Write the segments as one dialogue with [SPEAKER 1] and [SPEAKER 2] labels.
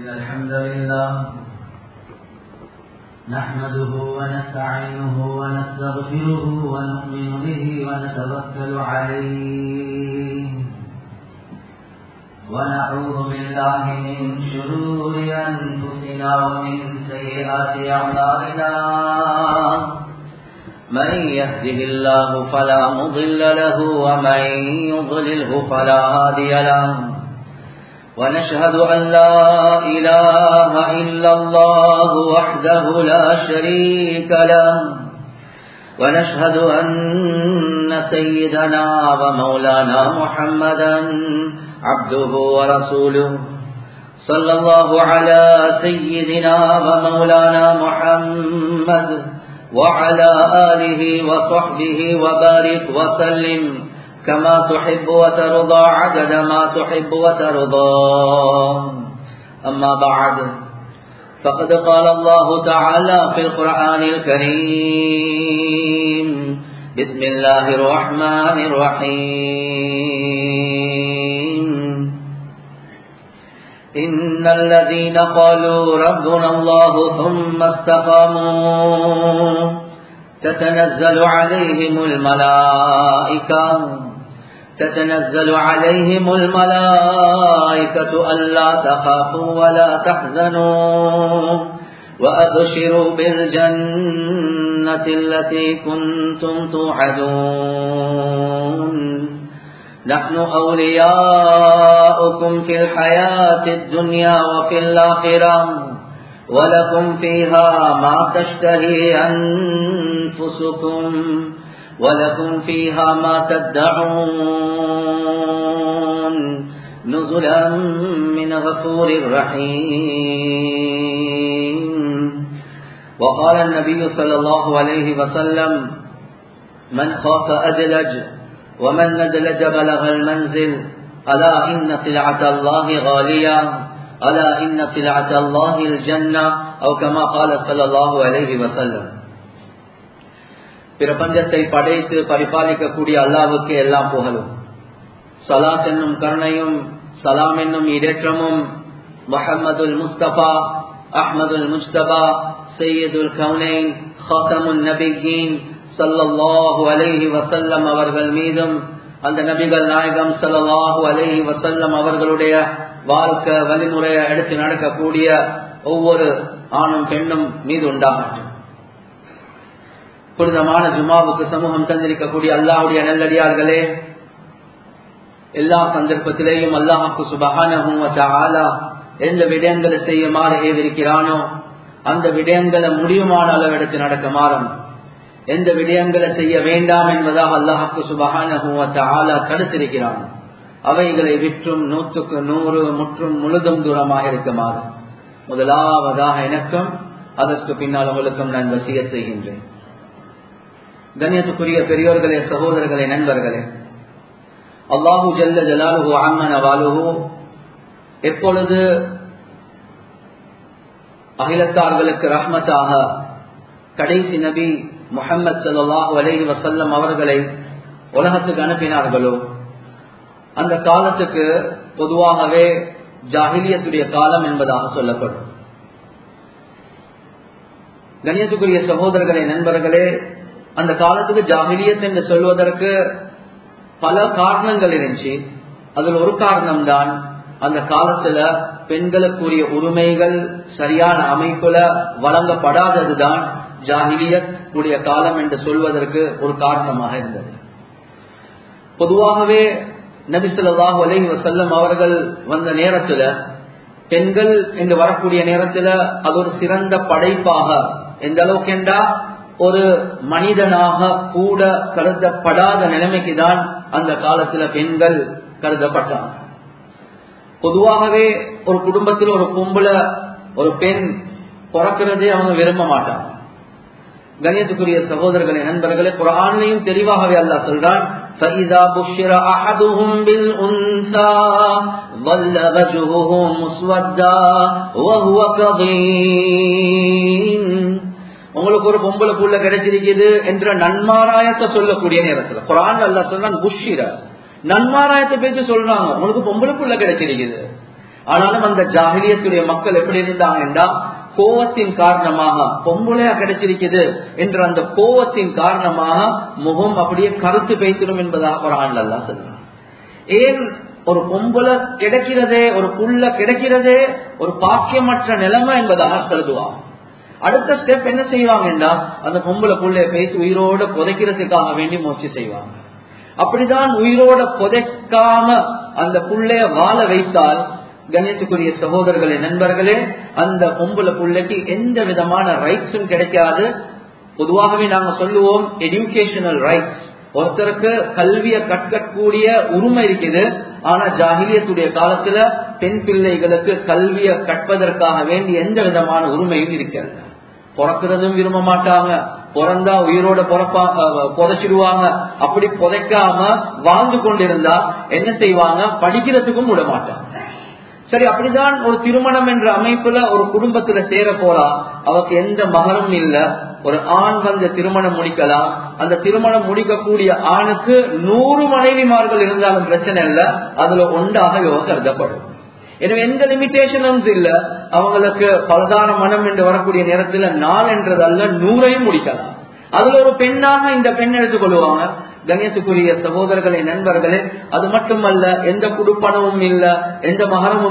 [SPEAKER 1] الحمد لله نحمده ونستعينه ونستغفره ونؤمن به ونتوكل عليه ونعوذ بالله من شرور أنفسنا ومن سيئات أعمالنا من يهده الله فلا مضل له ومن يضلله فلا هادي له ونشهد أن لا إله إلا الله وحده لا شريك له ونشهد أن سيدنا ومولانا محمدا عبده ورسوله صلى الله على سيدنا ومولانا محمد وعلى آله وصحبه وبارك وسلم كما تحب وترضى عدد ما تحب وترضى أما بعد فقد قال الله تعالى في القرآن الكريم بسم الله الرحمن الرحيم إن الذين قالوا ربنا الله ثم استقاموا تتنزل عليهم الملائكة ألا تخافوا ولا تحزنوا وأبشروا بالجنة التي كنتم توعدون نحن أولياؤكم في الحياة الدنيا وفي الآخرة ولكم فيها ما تشتهي أنفسكم ولكم فيها ما تدعون نزلا من غفور رحيم. وقال النبي صلى الله عليه وسلم من خاف أدلج ومن ندلج بلغ المنزل ألا إن سلعة الله غالية ألا إن سلعة الله الجنة أو كما قال صلى الله عليه وسلم. பிரபஞ்சத்தை படைத்து பரிபாலிக்கக்கூடிய அல்லாஹ்வுக்கு எல்லாம் புகழும். ஸலாத் என்னும் கருணையும் சலாம் என்னும் இடேற்றமும் முஹம்மதுல் முஸ்தபா அஹ்மதுல் முஜ்தபா சையதுல் கௌனைன் ஹாதமுன் நபியீன் ஸல்லல்லாஹு அலைஹி வஸல்லம் அவர்கள் மீதும் அந்த நபிகள் நாயகம் ஸல்லல்லாஹு அலைஹி வஸல்லம் அவர்களுடைய வாழ்க்கை வழிமுறையை எடுத்து நடக்கக்கூடிய ஒவ்வொரு ஆணும் பெண்ணும் மீது உண்டாகட்டும். புனிதமான ஜுமாவுக்கு சமூகம் தந்திருக்கக்கூடிய அல்லாஹ்வுடைய நல்லடியார்களே, எல்லா சந்தர்ப்பத்திலேயும் அல்லாஹ்வுக்கு சுப்ஹானஹு வ தஆலா எந்த விடயங்களை செய்யுமாறு ஏவிருக்கிறானோ அந்த விடயங்களை முடியுமான அளவெடுத்து நடக்குமாறும், எந்த விடயங்களை செய்ய வேண்டாம் என்பதாக அல்லாஹ்வுக்கு சுப்ஹானஹு வ தஆலா தடுத்திருக்கிறான் அவைகளை விற்றும் 100க்கு 100 முற்றும் முழுதும் தூரமாக இருக்குமாறு முதலாவதாக எனக்கும் அதற்கு பின்னால் உங்களுக்கும் நான் வசியத் செய்கின்றேன். கண்ணியத்துக்குரிய பெரியோர்களே, சகோதரர்களே, நண்பர்களே, அல்லாஹு ஜல்ல ஜலாலுஹு அம்ம நவாலுஹு எப்பொழுது அகிலத்தார்களுக்கு ரஹ்மத்தாக கடைசி நபி முஹம்மது ஸல்லல்லாஹு அலைஹி வஸல்லம் அவர்களை உலகத்துக்கு அனுப்பினார்களோ அந்த காலத்துக்கு பொதுவாகவே ஜாஹிலியத்துடைய காலம் என்பதாக சொல்லப்படும். கண்ணியத்துக்குரிய சகோதரர்களே, நண்பர்களே, அந்த காலத்துக்கு ஜாஹிலியத் என்று சொல்வதற்கு பல காரணங்கள் இருந்துச்சு. அதில் ஒரு காரணம் தான் அந்த காலத்துல பெண்களுக்குரிய உரிமைகள் சரியான அமைப்புல வழங்கப்படாததுதான் ஜாஹிலியத் உடைய காலம் என்று சொல்வதற்கு ஒரு காரணமாக இருந்தது. பொதுவாகவே நபி ஸல்லல்லாஹு அலைஹி வஸல்லம் அவர்கள் வந்த நேரத்துல பெண்கள் என்று வரக்கூடிய நேரத்துல அது ஒரு சிறந்த படைப்பாக எந்த அளவுக்கு என்றா ஒரு மனிதனாக கூட கருதப்படாத நிலைமைக்கு தான் அந்த காலத்துல பெண்கள் கருதப்பட்டாங்க. பொதுவாகவே ஒரு குடும்பத்தில் ஒரு பொம்பளை ஒரு பெண் பிறக்கிறதே அவங்க விரும்ப மாட்டாங்க. கண்ணியத்துக்குரிய சகோதரர்களே, நண்பர்களே, குர்ஆன்லயும் தெளிவாகவே அல்லாஹ் சொல்றான், فَإِذَا بُشِّرَ أَحَدُهُمْ بِالْأُنثَى ظَلَّ وَجْهُهُ مُسْوَدًّا وَهُوَ كَظِيمٌ. உங்களுக்கு ஒரு பொம்பளை புள்ள கிடைச்சிருக்குது என்ற நன்மாராயத்தை சொல்லக்கூடிய நேரத்துல குர்ஆன் அல்லாஹ் சொல்றான் புஷ்ஷிர, நன்மாராயத்தை பேச்சு சொல்றாங்க. உங்களுக்கு பொம்பளை புள்ள கிடைச்சிருக்குது, ஆனாலும் அந்த ஜாஹிலியத்துடைய மக்கள் எப்படி இருந்தாங்கன்னா கோவத்தின் காரணமாக பொம்பளையா கிடைச்சிருக்குது என்ற அந்த கோவத்தின் காரணமாக முகம் அப்படியே கருத்து பேசிடும் என்பதாக குர்ஆன்ல அல்லாஹ் சொல்றான். ஏன் ஒரு பொம்பளை கிடைக்கிறதே, ஒரு புள்ள கிடைக்கிறதே ஒரு பாக்கியமற்ற நிலைமை என்பதாக கருதுவாங்க. அடுத்த ஸ்டெப் என்ன செய்வாங்கன்னா அந்த பொம்பளை புள்ளைய பேசி உயிரோட புதைக்கிறதுக்காக வேண்டி முயற்சி செய்வாங்க. அப்படிதான் உயிரோட புதைக்காம அந்த புள்ளைய வாழ வைத்தால் கண்ணியத்துக்குரிய சகோதரர்களே, நண்பர்களே, அந்த பொம்பளை புள்ளைக்கு எந்த விதமான ரைட்ஸும் கிடைக்காது. பொதுவாகவே நாங்க சொல்லுவோம் எஜுகேஷனல் ரைட்ஸ், ஒருத்தருக்கு கல்வியை கற்கக்கூடிய உரிமை இருக்குது. ஆனா ஜாஹிலியத்துடைய காலத்துல பெண் பிள்ளைகளுக்கு கல்வியை கற்பதற்காக வேண்டி எந்த விதமான உரிமையும் இருக்கிறது. பிறக்கிறதும் விரும்ப மாட்டாங்க, பிறந்தா உயிரோட புதைச்சிடுவாங்க. அப்படி புதைக்காம வாழ்ந்து கொண்டிருந்தா என்ன செய்வாங்க, படிக்கிறதுக்கும் விட மாட்டாங்க. சரி, அப்படிதான் ஒரு திருமணம் என்ற அமைப்புல ஒரு குடும்பத்துல சேர போறா, அவருக்கு எந்த மகனும் இல்ல. ஒரு ஆண் வந்து திருமணம் முடிக்கலாம். அந்த திருமணம் முடிக்கக்கூடிய ஆணுக்கு 100 மனைவிமார்கள் இருந்தாலும் பிரச்சனை இல்ல, அதுல ஒன்றாக கருதப்படும். எனவே எந்த லிமிடேஷனும் இல்ல. அவங்களுக்கு பலதான மனம் என்று வரக்கூடிய நேரத்துல 4 என்றதல்ல 100ஐயும் முடிக்கலாம். அதுல ஒரு பெண்ணாக இந்த பெண் எடுத்துக் கொள்வாங்க. கண்ணியத்துக்குரிய சகோதரர்களே, நண்பர்களே, அது மட்டுமல்ல, எந்த குடுப்பணமும் இல்ல, எந்த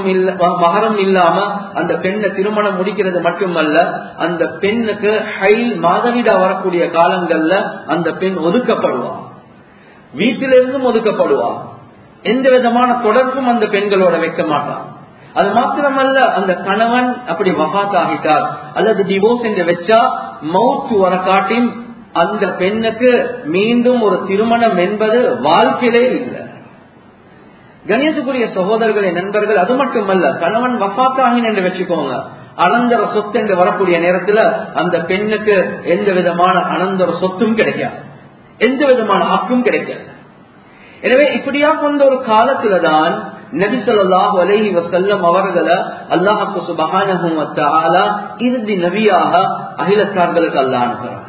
[SPEAKER 1] மகரம் இல்லாம அந்த பெண்ணை திருமணம் முடிக்கிறது மட்டுமல்ல, அந்த பெண்ணுக்கு ஹைல் மாதவிடா வரக்கூடிய காலங்கள்ல அந்த பெண் ஒதுக்கப்படுவார், வீட்டிலிருந்தும் ஒதுக்கப்படுவார். எந்த விதமான தொடர்பும் அந்த பெண்களோட வைக்க மாட்டார். அது மாத்திரமல்ல, அந்த கணவன் அப்படி வஃபாத் ஆகிட்டார் அல்லது டிவோர்ஸ் என்று வச்சா மௌத் வர காட்டியும் அந்த பெண்ணுக்கு மீண்டும் ஒரு திருமணம் என்பது வாழ்க்கையிலே இல்லை. கண்ணியத்துக்குரிய சகோதரர்களே, நண்பர்கள், அது மட்டுமல்ல, கணவன் வஃபாத் ஆகின என்று வச்சுக்கோங்க, அனந்தர சொத்து என்று வரக்கூடிய நேரத்துல அந்த பெண்ணுக்கு எந்த விதமான அனந்தர சொத்தும் கிடைக்காது, எந்த விதமான ஹக்கும் கிடைக்காது. எனவே இப்படியா கொண்ட ஒரு காலத்துலதான் நபி ஸல்லல்லாஹு அலைஹி வஸல்லம் அவர்களை அல்லாஹ் சுப்ஹானஹு வ தஆலா இறுதி நபியாக அகிலத்தார்களுக்கு அல்லாஹ் அனுப்புகிறார்.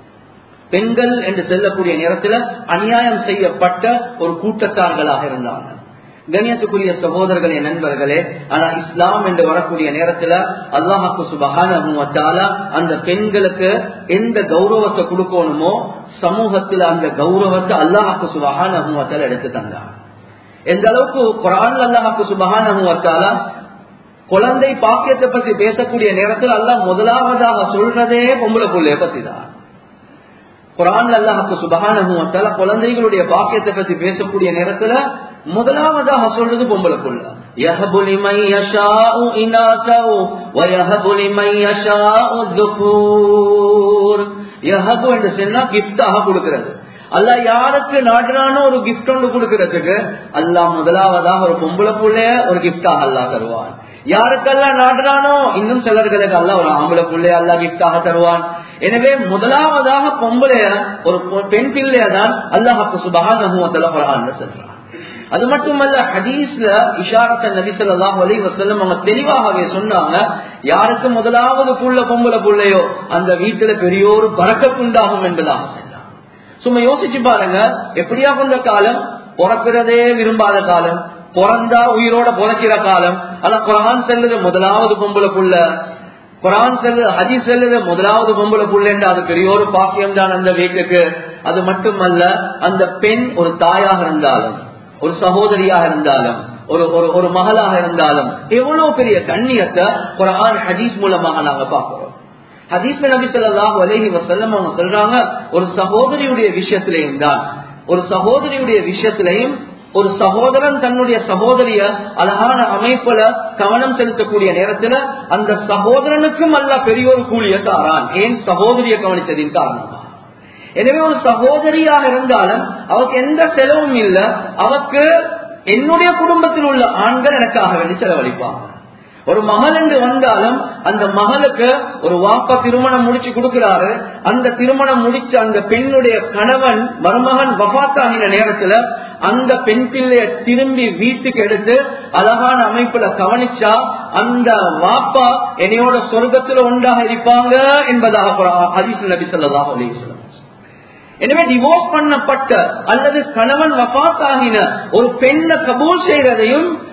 [SPEAKER 1] பெண்கள் என்று சொல்லக்கூடிய நேரத்தில் அநியாயம் செய்யப்பட்ட ஒரு கூட்டத்தார்களாக இருந்தாங்க. கண்ணியத்துக்குரிய சகோதரர்களே, நண்பர்களே, ஆனா இஸ்லாம் என்று வரக்கூடிய நேரத்துல அல்லாஹ் சுப்ஹானஹு வ தஆலா அந்த பெண்களுக்கு எந்த கௌரவத்தை கொடுக்கணுமோ சமூகத்தில் அந்த கௌரவத்தை அல்லாஹ் சுப்ஹானஹு வ தஆலா எடுத்து தந்தார். எந்த அளவுக்கு குர்ஆன்ல அல்லாஹ் சுப்ஹானஹு வ தஆலா குழந்தை பாக்கியத்தை பத்தி பேசக்கூடிய நேரத்தில் அல்லாஹ் முதலாவதாக சொல்றதே பொம்பளை புள்ளைய பத்தி தான். குர்ஆன்ல அல்லாஹ் சுப்ஹானஹு வ தஆலா குழந்தைகளுடைய பாக்கியத்தை பத்தி பேசக்கூடிய நேரத்துல முதலாவதாக சொல்றது பொம்பளை புள்ள. யஹபு லிமன் யஷாஉ இனாஸு வ யஹபு லிமன் யஷாஉ ذுகூர். யஹபு என்று சொன்னா கிஃப்டாக கொடுக்கிறது. அல்லாஹ் யாருக்கு நாடுறானோ ஒரு கிஃப்ட் ஒன்று கொடுக்கிறதுக்கு அல்லாஹ் முதலாவதாக ஒரு பொம்பளை புள்ளைய ஒரு கிஃப்டாக அல்லாஹ் தருவான். யாருக்கெல்லாம் நாடுறானோ இன்னும் சிலர்களுக்கு அல்லாஹ் ஒரு ஆம்பளை புள்ளைய அல்லாஹ் கிஃப்டாக தருவான். எனவே முதலாவதாக பொம்பளைய ஒரு பெண் பிள்ளைய தான் அல்லாஹ் சுப்ஹானஹு வ தஆலா குர்ஆன்ல சொல்றான். அது மட்டுமல்ல, ஹதீஸ்ல இஷாரத் நபி ஸல்லல்லாஹு அலைஹி வஸல்லம் அவங்க தெளிவாகவே சொன்னாங்க, யாருக்கு முதலாவது புள்ள பொம்பளை புள்ளையோ அந்த வீட்டுல பெரிய ஒரு பரக்கத் உண்டாகும் என்பதாக சொன்னாங்க. சும்மா யோசிச்சு பாருங்க, எப்படியா கொண்ட காலம், பிறக்கிறதே விரும்பாத காலம், பிறந்தா உயிரோட பிறக்கிற காலம். ஆனா குர்ஆன் சொல்லுது முதலாவது பொம்பளை புள்ள, குர்ஆன் சொல்லுது, ஹதீஸ் சொல்லுது முதலாவது பொம்பளை புள்ளேண்டா அது பெரிய ஒரு பாக்கியம் தான் அந்த வீட்டுக்கு. அது மட்டுமல்ல, அந்த பெண் ஒரு தாயாக இருந்தாலும், ஒரு சகோதரியாக இருந்தாலும், ஒரு மகளாக இருந்தாலும் எவ்வளவு பெரிய கண்ணியத்தை குர்ஆன் ஹதீஸ் மூலமாக நாங்க பார்க்கிறோம். ஹதீஸ்ல நபி ஸல்லல்லாஹு அலைஹி வஸல்லம் அவங்க சொல்றாங்க, ஒரு சகோதரியுடைய விஷயத்திலையும் தான், ஒரு சகோதரியுடைய விஷயத்திலையும் ஒரு சகோதரன் தன்னுடைய சகோதரிய அழகான அமைப்புல கவனம் செலுத்தக்கூடிய நேரத்துல அந்த சகோதரனுக்கும் அல்லாஹ் பெரிய ஒரு கூலியை தாரான். ஏன்? சகோதரிய கவனித்ததின் காரணமா. எனவே ஒரு சகோதரியாக இருந்தாலும் அவருக்கு எந்த செலவும் இல்ல, அவருக்கு என்னுடைய குடும்பத்தில் உள்ள ஆண்கள் எனக்காக வேண்டி செலவழிப்பாங்க. ஒரு மகள் என்று வந்தாலும் அந்த மகளுக்கு ஒரு வாப்பா திருமணம் முடிச்சு கொடுக்கிறாரு. அந்த திருமணம் முடிச்ச அந்த பெண்ணுடைய கணவன் மருமகன் வஃபாத்தாகின நேரத்துல அந்த பெண் பிள்ளைய திரும்பி வீட்டுக்கு எடுத்து அழகான அமைப்புல கவனிச்சா அந்த வாப்பா என்னையோட சொர்க்கத்துல ஒன்றாக இருப்பாங்க என்பதாக ஹதீஸ் நபி ஸல்லல்லாஹு அலைஹி வஸல்லம். எனவே டிவோர்ஸ் பண்ணப்பட்ட அல்லது கணவன் வஃபாத் ஆகின ஒரு பெண்ணை கபூல் செய்வதையும்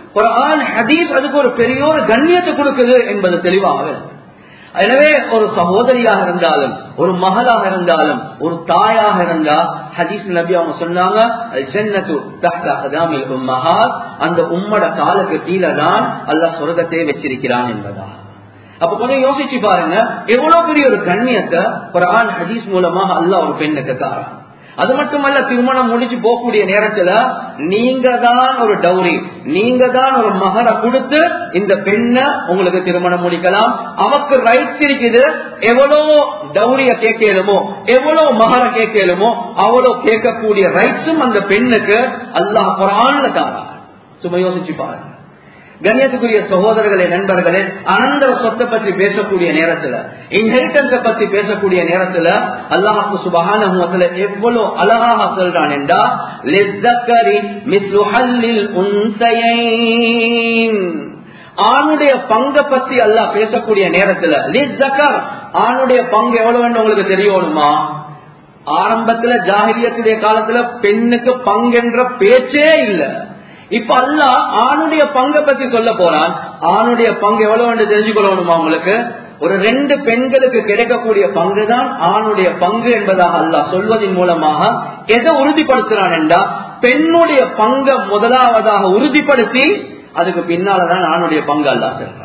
[SPEAKER 1] குர்ஆன் ஹதீஸ் அதுக்கு ஒரு பெரிய ஒரு கண்ணியத்தை கொடுக்குது என்பது தெளிவாக. எனவே ஒரு சகோதரியாக இருந்தாலும், ஒரு மகளாக இருந்தாலும், ஒரு தாயாக இருந்தா, ஹதீஸ் நபி அவங்க சொன்னாங்க, ஜன்னத்து தஹ்த அக்தாமில் உம்மஹாத், அந்த உம்மட காலுக்கு கீழே தான் அல்லாஹ் சொர்க்கத்தை வச்சிருக்கிறான் என்பதா. அப்ப கொஞ்சம் யோசிச்சு பாருங்க, எவ்வளவு பெரிய ஒரு கண்ணியத்தை குர்ஆன் ஹதீஸ் மூலமாக அல்லாஹ் ஒரு பெண்ணுக்கு தாரான். அது மட்டுமல்ல, திருமணம் முடிச்சு போகக்கூடிய நேரத்துல நீங்க தான் ஒரு டௌரி, நீங்க தான் ஒரு மகரை கொடுத்து இந்த பெண்ணை உங்களுக்கு திருமணம் முடிக்கலாம். அவருக்கு ரைட்ஸ் இருக்குது. எவ்வளவு டௌரிய கேட்கலுமோ, எவ்வளவு மகரை கேட்கலுமோ அவ்வளவு கேட்கக்கூடிய ரைட்ஸும் அந்த பெண்ணுக்கு அல்லாஹ் குர்ஆன்ல தாரான். சும்மா யோசிச்சு பாருங்க. கண்ணியத்துக்குரிய சகோதரர்களே, நண்பர்களே, அனந்தர சொத்தை பற்றி பேசக்கூடிய நேரத்துல, இன்ஹெரிட்டன்ஸை பற்றி பேசக்கூடிய நேரத்துல அல்லாஹ் சுப்ஹானஹு வ தஆலா எவ்வளவு அழகாக சொல்றான் என்றா, லிஸ்ஸக்கரி மிஸ்லு ஹல்லில் உன்ஸயைன், ஆணுடைய பங்கை பத்தி அல்லாஹ் பேசக்கூடிய நேரத்துல லிஸ்ஸக்கர், ஆணுடைய பங்கு எவ்வளவு உங்களுக்கு தெரியணுமா? ஆரம்பத்துல ஜாஹிலியத்துடைய காலத்துல பெண்ணுக்கு பங்கென்ற பேச்சே இல்ல. இப்ப அல்லாஹ் ஆணுடைய பங்கை பத்தி சொல்ல போறான். ஆணுடைய பங்கு எவ்வளவு தெரிஞ்சுக்கொள்ளணுமா உங்களுக்கு? ஒரு 2 பெண்களுக்கு கிடைக்கக்கூடிய பங்கு தான் ஆணுடைய பங்கு என்பதாக அல்லாஹ் சொல்வதன் மூலமாக எதை உறுதிப்படுத்துறான் என்றா, பெண்ணுடைய பங்கை முதலாவதாக உறுதிப்படுத்தி அதுக்கு பின்னால்தான் ஆணுடைய பங்கு அல்லாஹ் சொல்றான்.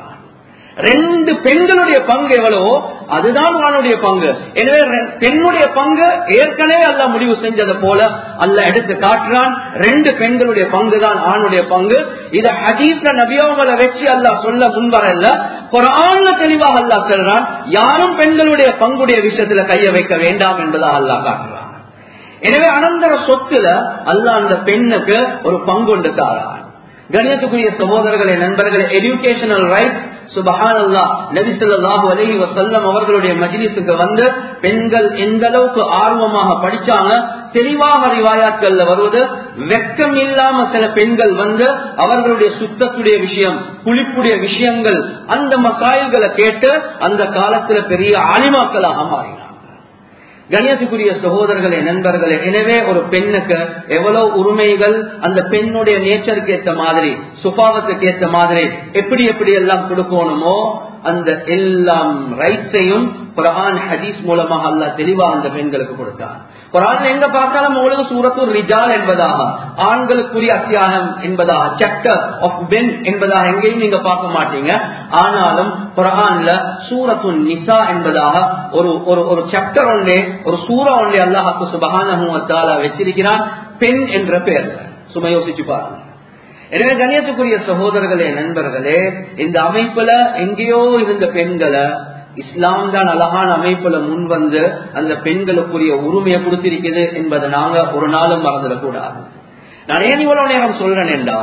[SPEAKER 1] 2 பெண்களுடைய பங்கு எவ்வளவோ அதுதான் ஆணுடைய பங்கு. எனவே பெண்ணுடைய பங்கு ஏற்கனவே அல்லாஹ் முடிவு செஞ்சதை போல அல்லாஹ் எடுத்து காட்டுறான். 2 பெண்களுடைய பங்கு தான் ஆணுடைய பங்கு. இத ஹதீஸ்ல நபியவங்களை வச்சு அல்லாஹ் சொல்ல முன்வரல்ல, குர்ஆன்ல தெளிவாக அல்லாஹ் சொல்றான். யாரும் பெண்களுடைய பங்குடைய விஷயத்துல கைய வைக்க வேண்டாம் என்பதாக அல்லாஹ் காட்டுறான். எனவே அனந்தர சொத்துல அல்லாஹ் அந்த பெண்ணுக்கு ஒரு பங்கு கொண்டு தாரான். கண்ணியத்துக்குரிய சகோதரர்களே, நண்பர்களே, எஜுகேஷனல் ரைட் சுப்ஹானல்லாஹ், நபி ஸல்லல்லாஹு அலைஹி வஸல்லம் அவர்களுடைய மஜ்லிஸுக்கு வந்து பெண்கள் எந்த அளவுக்கு ஆர்வமாக படிச்சாங்க தெளிவாக ரிவாயாத்கள்ல வருவது. வெட்கம் இல்லாம சில பெண்கள் வந்து அவர்களுடைய சுத்தத்துடைய விஷயம், குளிப்புடைய விஷயங்கள், அந்த மசாயில்களை கேட்டு அந்த காலத்துல பெரிய ஆலிமாக்களாக மாறினார். கண்ணியத்துக்குரிய சகோதரர்களே, நண்பர்களே, எனவே ஒரு பெண்ணுக்கு எவ்வளவு உரிமைகள் அந்த பெண்ணுடைய நேச்சருக்கு ஏற்ற மாதிரி, சுபாவத்துக்கு ஏற்ற மாதிரி எப்படி எப்படி எல்லாம் கொடுக்கணுமோ அந்த எல்லாம் ரைட்ஸையும் குர்ஆன் ஹதீஸ் மூலமாக அல்லாஹ் தெளிவா அந்த பெண்களுக்கு கொடுத்தார். குர்ஆன்ல எங்க பார்த்தாலும் உங்களுக்கு சூரத்துர் ரிஜால் என்பதாக, ஆண்களுக்குரிய அத்தியாயம் என்பதாக, சாப்டர் ஆஃப் பென் என்பதாக எங்கேயும் நீங்க பார்க்க மாட்டீங்க. ஆனாலும் குர்ஆன்ல சூரத்துன் நிசா என்பதாக ஒரு சாப்டர் ஒன்றே, ஒரு சூரா ஒன்றே அல்லாஹ் சுப்ஹானஹு வ தஆலா வச்சிருக்கிறான் பெண் என்ற பெயர். சும்மா யோசிச்சு பாருங்க. எனவே கண்ணியத்துக்குரிய சகோதரர்களே, நண்பர்களே, இந்த அமைப்புல எங்கேயோ இருந்த பெண்களை இஸ்லாம் தான் அழகான அமைப்புல முன் வந்து அந்த பெண்களுக்குரிய உரிமையை கொடுத்திருக்கிறது என்பதை நாங்க ஒரு நாளும் மறந்துடக்கூடாது. நான் ஏன் இவ்வளவு நேரம் சொல்றேன் என்றா,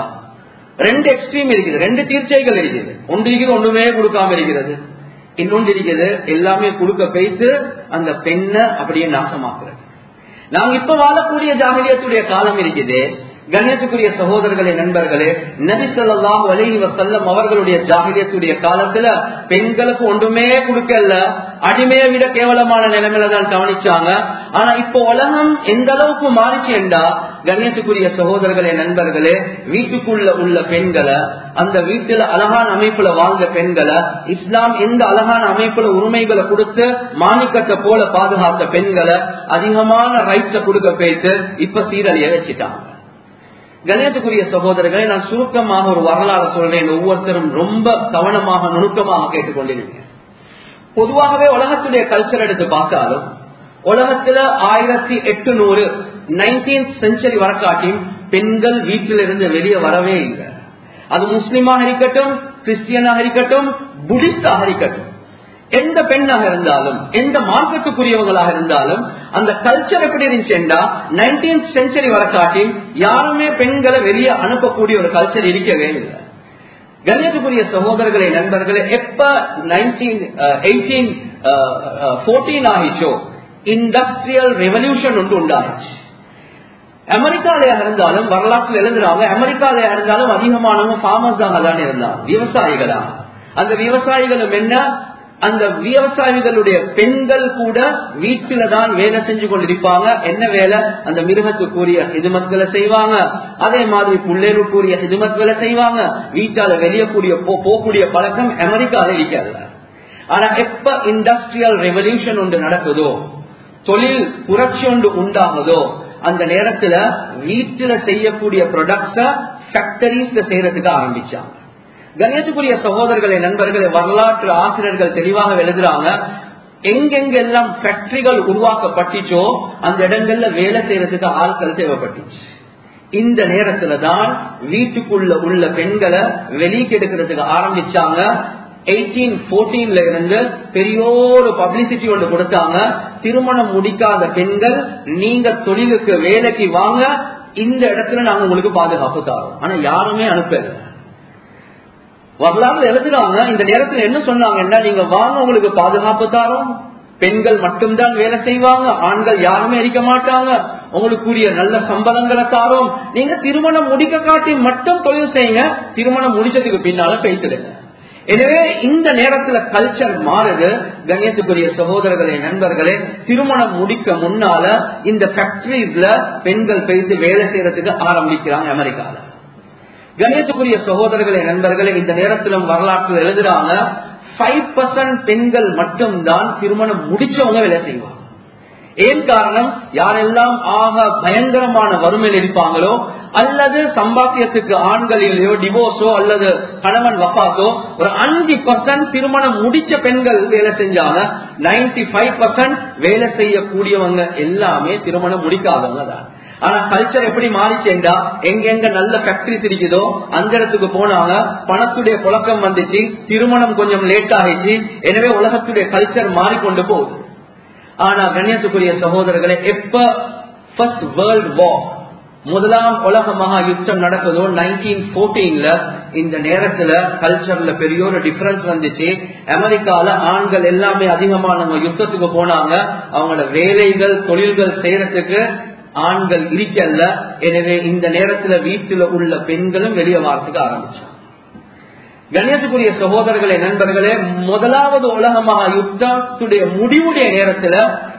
[SPEAKER 1] 2 எக்ஸ்ட்ரீம் இருக்குது, 2 தீர்ச்சைகள் இருக்குது. ஒன்று இருக்குது ஒண்ணுமே கொடுக்காம இருக்கிறது, இன்னொன்று இருக்குது எல்லாமே கொடுக்க வைத்து அந்த பெண்ணை அப்படியே நாசமாக்குறது. நாங்க இப்ப வாழக்கூடிய ஜாஹிலியத்துடைய காலம் இருக்குது. கண்ணியத்துக்குரிய சகோதரர்களே, நண்பர்களே, நபி ஸல்லல்லாஹு அலைஹி வஸல்லம் அவர்களுடைய ஜாஹிலியத்துடைய காலத்துல பெண்களுக்கு ஒன்றுமே கொடுக்கல, அடிமையை விட கேவலமான நிலைமையில தான் கவனிச்சாங்க. ஆனா இப்போ உலகம் எந்த அளவுக்கு மாறிச்சு என்றா, கண்ணியத்துக்குரிய சகோதரர்களே, நண்பர்களே, வீட்டுக்குள்ள உள்ள பெண்களை, அந்த வீட்டுல அழகான அமைப்புல வாழ்ந்த பெண்களை இஸ்லாம் எந்த அழகான அமைப்புல உரிமைகளை கொடுத்து மாணிக்கத்தை போல பாதுகாத்த பெண்களை அதிகமான ரைட்ஸை கொடுக்க போயிட்டு இப்ப சீரழிய வச்சுட்டாங்க. கண்ணியத்துக்குரிய சகோதரர்களை, நான் சுருக்கமாக ஒரு வரலாறு சொல்றேன். ஒவ்வொருத்தரும் ரொம்ப கவனமாக நுணுக்கமாக கேட்டுக்கொண்டிருக்கேன். பொதுவாகவே உலகத்துடைய கல்ச்சர் எடுத்து பார்த்தாலும் உலகத்துல 1800 19th செஞ்சுரி வரக்காட்டியும் பெண்கள் வீட்டிலிருந்து வெளியே வரவே இல்லை. அது முஸ்லிமாக இருக்கட்டும், கிறிஸ்டியனாக இருக்கட்டும், புத்திஸ்டாக இருக்கட்டும், எந்த பெண்ணாக இருந்தாலும், எந்த மார்க்கத்துக்குரியவங்களாக இருந்தாலும் அந்த கல்ச்சர் எப்படி இருந்துச்சுன்னா 19th செஞ்சுரி வரக்காட்டி யாருமே பெண்களை வெளியே அனுப்பக்கூடிய ஒரு கல்ச்சர் இருக்கவே இல்லை. கண்ணியத்துக்குரிய சகோதரர்களே, நண்பர்களே, எப்ப 1814 ஆகிச்சோ இண்டஸ்ட்ரியல் ரெவல்யூஷன் ஒன்று உண்டாச்சு. அமெரிக்காலயா இருந்தாலும் வரலாற்றில் எழுதுறாங்க, அமெரிக்காலயா இருந்தாலும் அதிகமானவங்க ஃபார்மர்ஸ் தான் இருந்தாங்க, விவசாயிகளா. அந்த விவசாயிகளும் என்ன அந்த விவசாயிகளுடைய பெண்கள் கூட வீட்டில தான் வேலை செஞ்சு கொண்டிருப்பாங்க. என்ன வேலை? அந்த மிருகத்துக்குரிய ஹிதுமத்களை செய்வாங்க. அதே மாதிரி பிள்ளைகளுக்குரிய ஹிதுமத்களை செய்வாங்க. வீட்டால வெளியே போகக்கூடிய பழக்கம் அமெரிக்கால இருக்காது. ஆனா எப்ப இண்டஸ்ட்ரியல் ரெவல்யூஷன் ஒன்று நடக்குதோ, தொழில் புரட்சி ஒன்று உண்டாகுதோ, அந்த நேரத்துல வீட்டுல செய்யக்கூடிய ப்ராடக்ட்ஸ ஃபேக்டரிஸ்ல செய்யறதுக்கு ஆரம்பிச்சாங்க. கணேசக்குரிய சகோதரர்களே, நண்பர்களே, வரலாற்று ஆசிரியர்கள் தெளிவாக எழுதுறாங்க, எங்கெங்கெல்லாம் ஃபேக்டரிகள் உருவாக்கப்பட்டுச்சோ அந்த இடங்கள்ல வேலை செய்யறதுக்கு ஆட்கள் தேவைப்பட்டுச்சு. இந்த நேரத்துல தான் வீட்டுக்குள்ள உள்ள பெண்களை வெளிக்கு எடுக்கிறதுக்கு ஆரம்பிச்சாங்க. 1814 இருந்து பெரியோரு பப்ளிசிட்டி ஒன்று கொடுத்தாங்க. திருமணம் முடிக்காத பெண்கள் நீங்க தொழிலுக்கு வேலைக்கு வாங்க, இந்த இடத்துல நாங்க உங்களுக்கு பாதுகாப்பு தரோம். ஆனா யாருமே அனுப்பல. வரலாறு எழுதுறாங்க. இந்த நேரத்தில் என்ன சொன்னாங்கன்னா, நீங்க வாங்க, உங்களுக்கு பாதுகாப்பு தரோம், பெண்கள் மட்டும்தான் வேலை செய்வாங்க, ஆண்கள் யாருமே இருக்க மாட்டாங்க, உங்களுக்குரிய நல்ல சம்பளங்களை தாரோம், நீங்க திருமணம் முடிக்க காட்டி மட்டும் தொழில் செய்யுங்க, திருமணம் முடிச்சதுக்கு பின்னால பேசிடுங்க. எனவே இந்த நேரத்துல கல்ச்சர் மாறுது. கண்ணியத்துக்குரிய சகோதரர்களே, நண்பர்களே, திருமணம் முடிக்க முன்னால இந்த ஃபேக்டரிஸ்ல பெண்கள் பேசி வேலை செய்யறதுக்கு ஆரம்பிக்கிறாங்க அமெரிக்கால. கணேசக்குரிய சகோதரர்களே, நண்பர்களே, இந்த நேரத்திலும் வரலாற்றில் எழுதுறாங்க, 5% பெண்கள் மட்டும்தான் திருமணம் முடிச்சவங்க வேலை செய்வாங்க. ஏன் காரணம்? யாரெல்லாம் ஆக பயங்கரமான வறுமையில் இருப்பாங்களோ, அல்லது சம்பாத்தியத்துக்கு ஆண்களிலேயோ டிவோர்ஸோ அல்லது கணவன் வஃபாத்தோ, ஒரு 5% திருமணம் முடிச்ச பெண்கள் வேலை செஞ்சாங்க. 95% வேலை செய்யக்கூடியவங்க எல்லாமே திருமணம் முடிக்காதவங்க தான். ஆனா கல்ச்சர் எப்படி மாறிச்சேண்டா, எங்க நல்ல ஃபேக்டரிஸ் இருக்குதோ அந்த இடத்துக்கு போனாங்க, பணத்துடைய புழக்கம் வந்துச்சு, திருமணம் கொஞ்சம் லேட் ஆகிடுச்சு. எனவே உலகத்துடைய கல்ச்சர் மாறிக்கொண்டு போகுது. ஆனா கண்ணியத்துக்குரிய சகோதரர்களே, எப்ப ஃபர்ஸ்ட் வேர்ல்ட் வார், முதலாம் உலக மகா யுத்தம் நடக்குதோ 1914, இந்த நேரத்துல கல்ச்சர்ல பெரிய ஒரு டிஃபரன்ஸ் வந்துச்சு. அமெரிக்கால ஆண்கள் எல்லாமே அதிகமானவங்க யுத்தத்துக்கு போனாங்க. அவங்களோட வேலைகள் தொழில்கள் செய்யறதுக்கு ஆண்கள் இருக்கல்ல. எனவே இந்த நேரத்துல வீட்டுல உள்ள பெண்களும் வெளியே வாரத்துக்கு ஆரம்பிச்சாங்க. கணேசக்குரிய சகோதரர்களே, நண்பர்களே, முதலாவது உலக மகா யுத்தத்துடைய முடிவுடைய நேரத்துல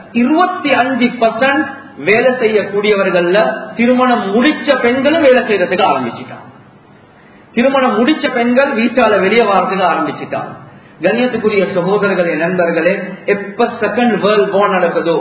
[SPEAKER 1] 25% வேலை செய்யக்கூடியவர்கள்ல திருமணம் முடிச்ச பெண்களும் வேலை செய்யறதுக்கு ஆரம்பிச்சுட்டாங்க. திருமணம் முடிச்ச பெண்கள் வீட்டால வெளியே வாரத்துக்கு ஆரம்பிச்சுட்டாங்க. கண்ணியத்துக்குரிய சகோதரர்களே, நண்பர்களே, எப்ப செகண்ட் வேர்ல்ட் வார் நடக்குதோ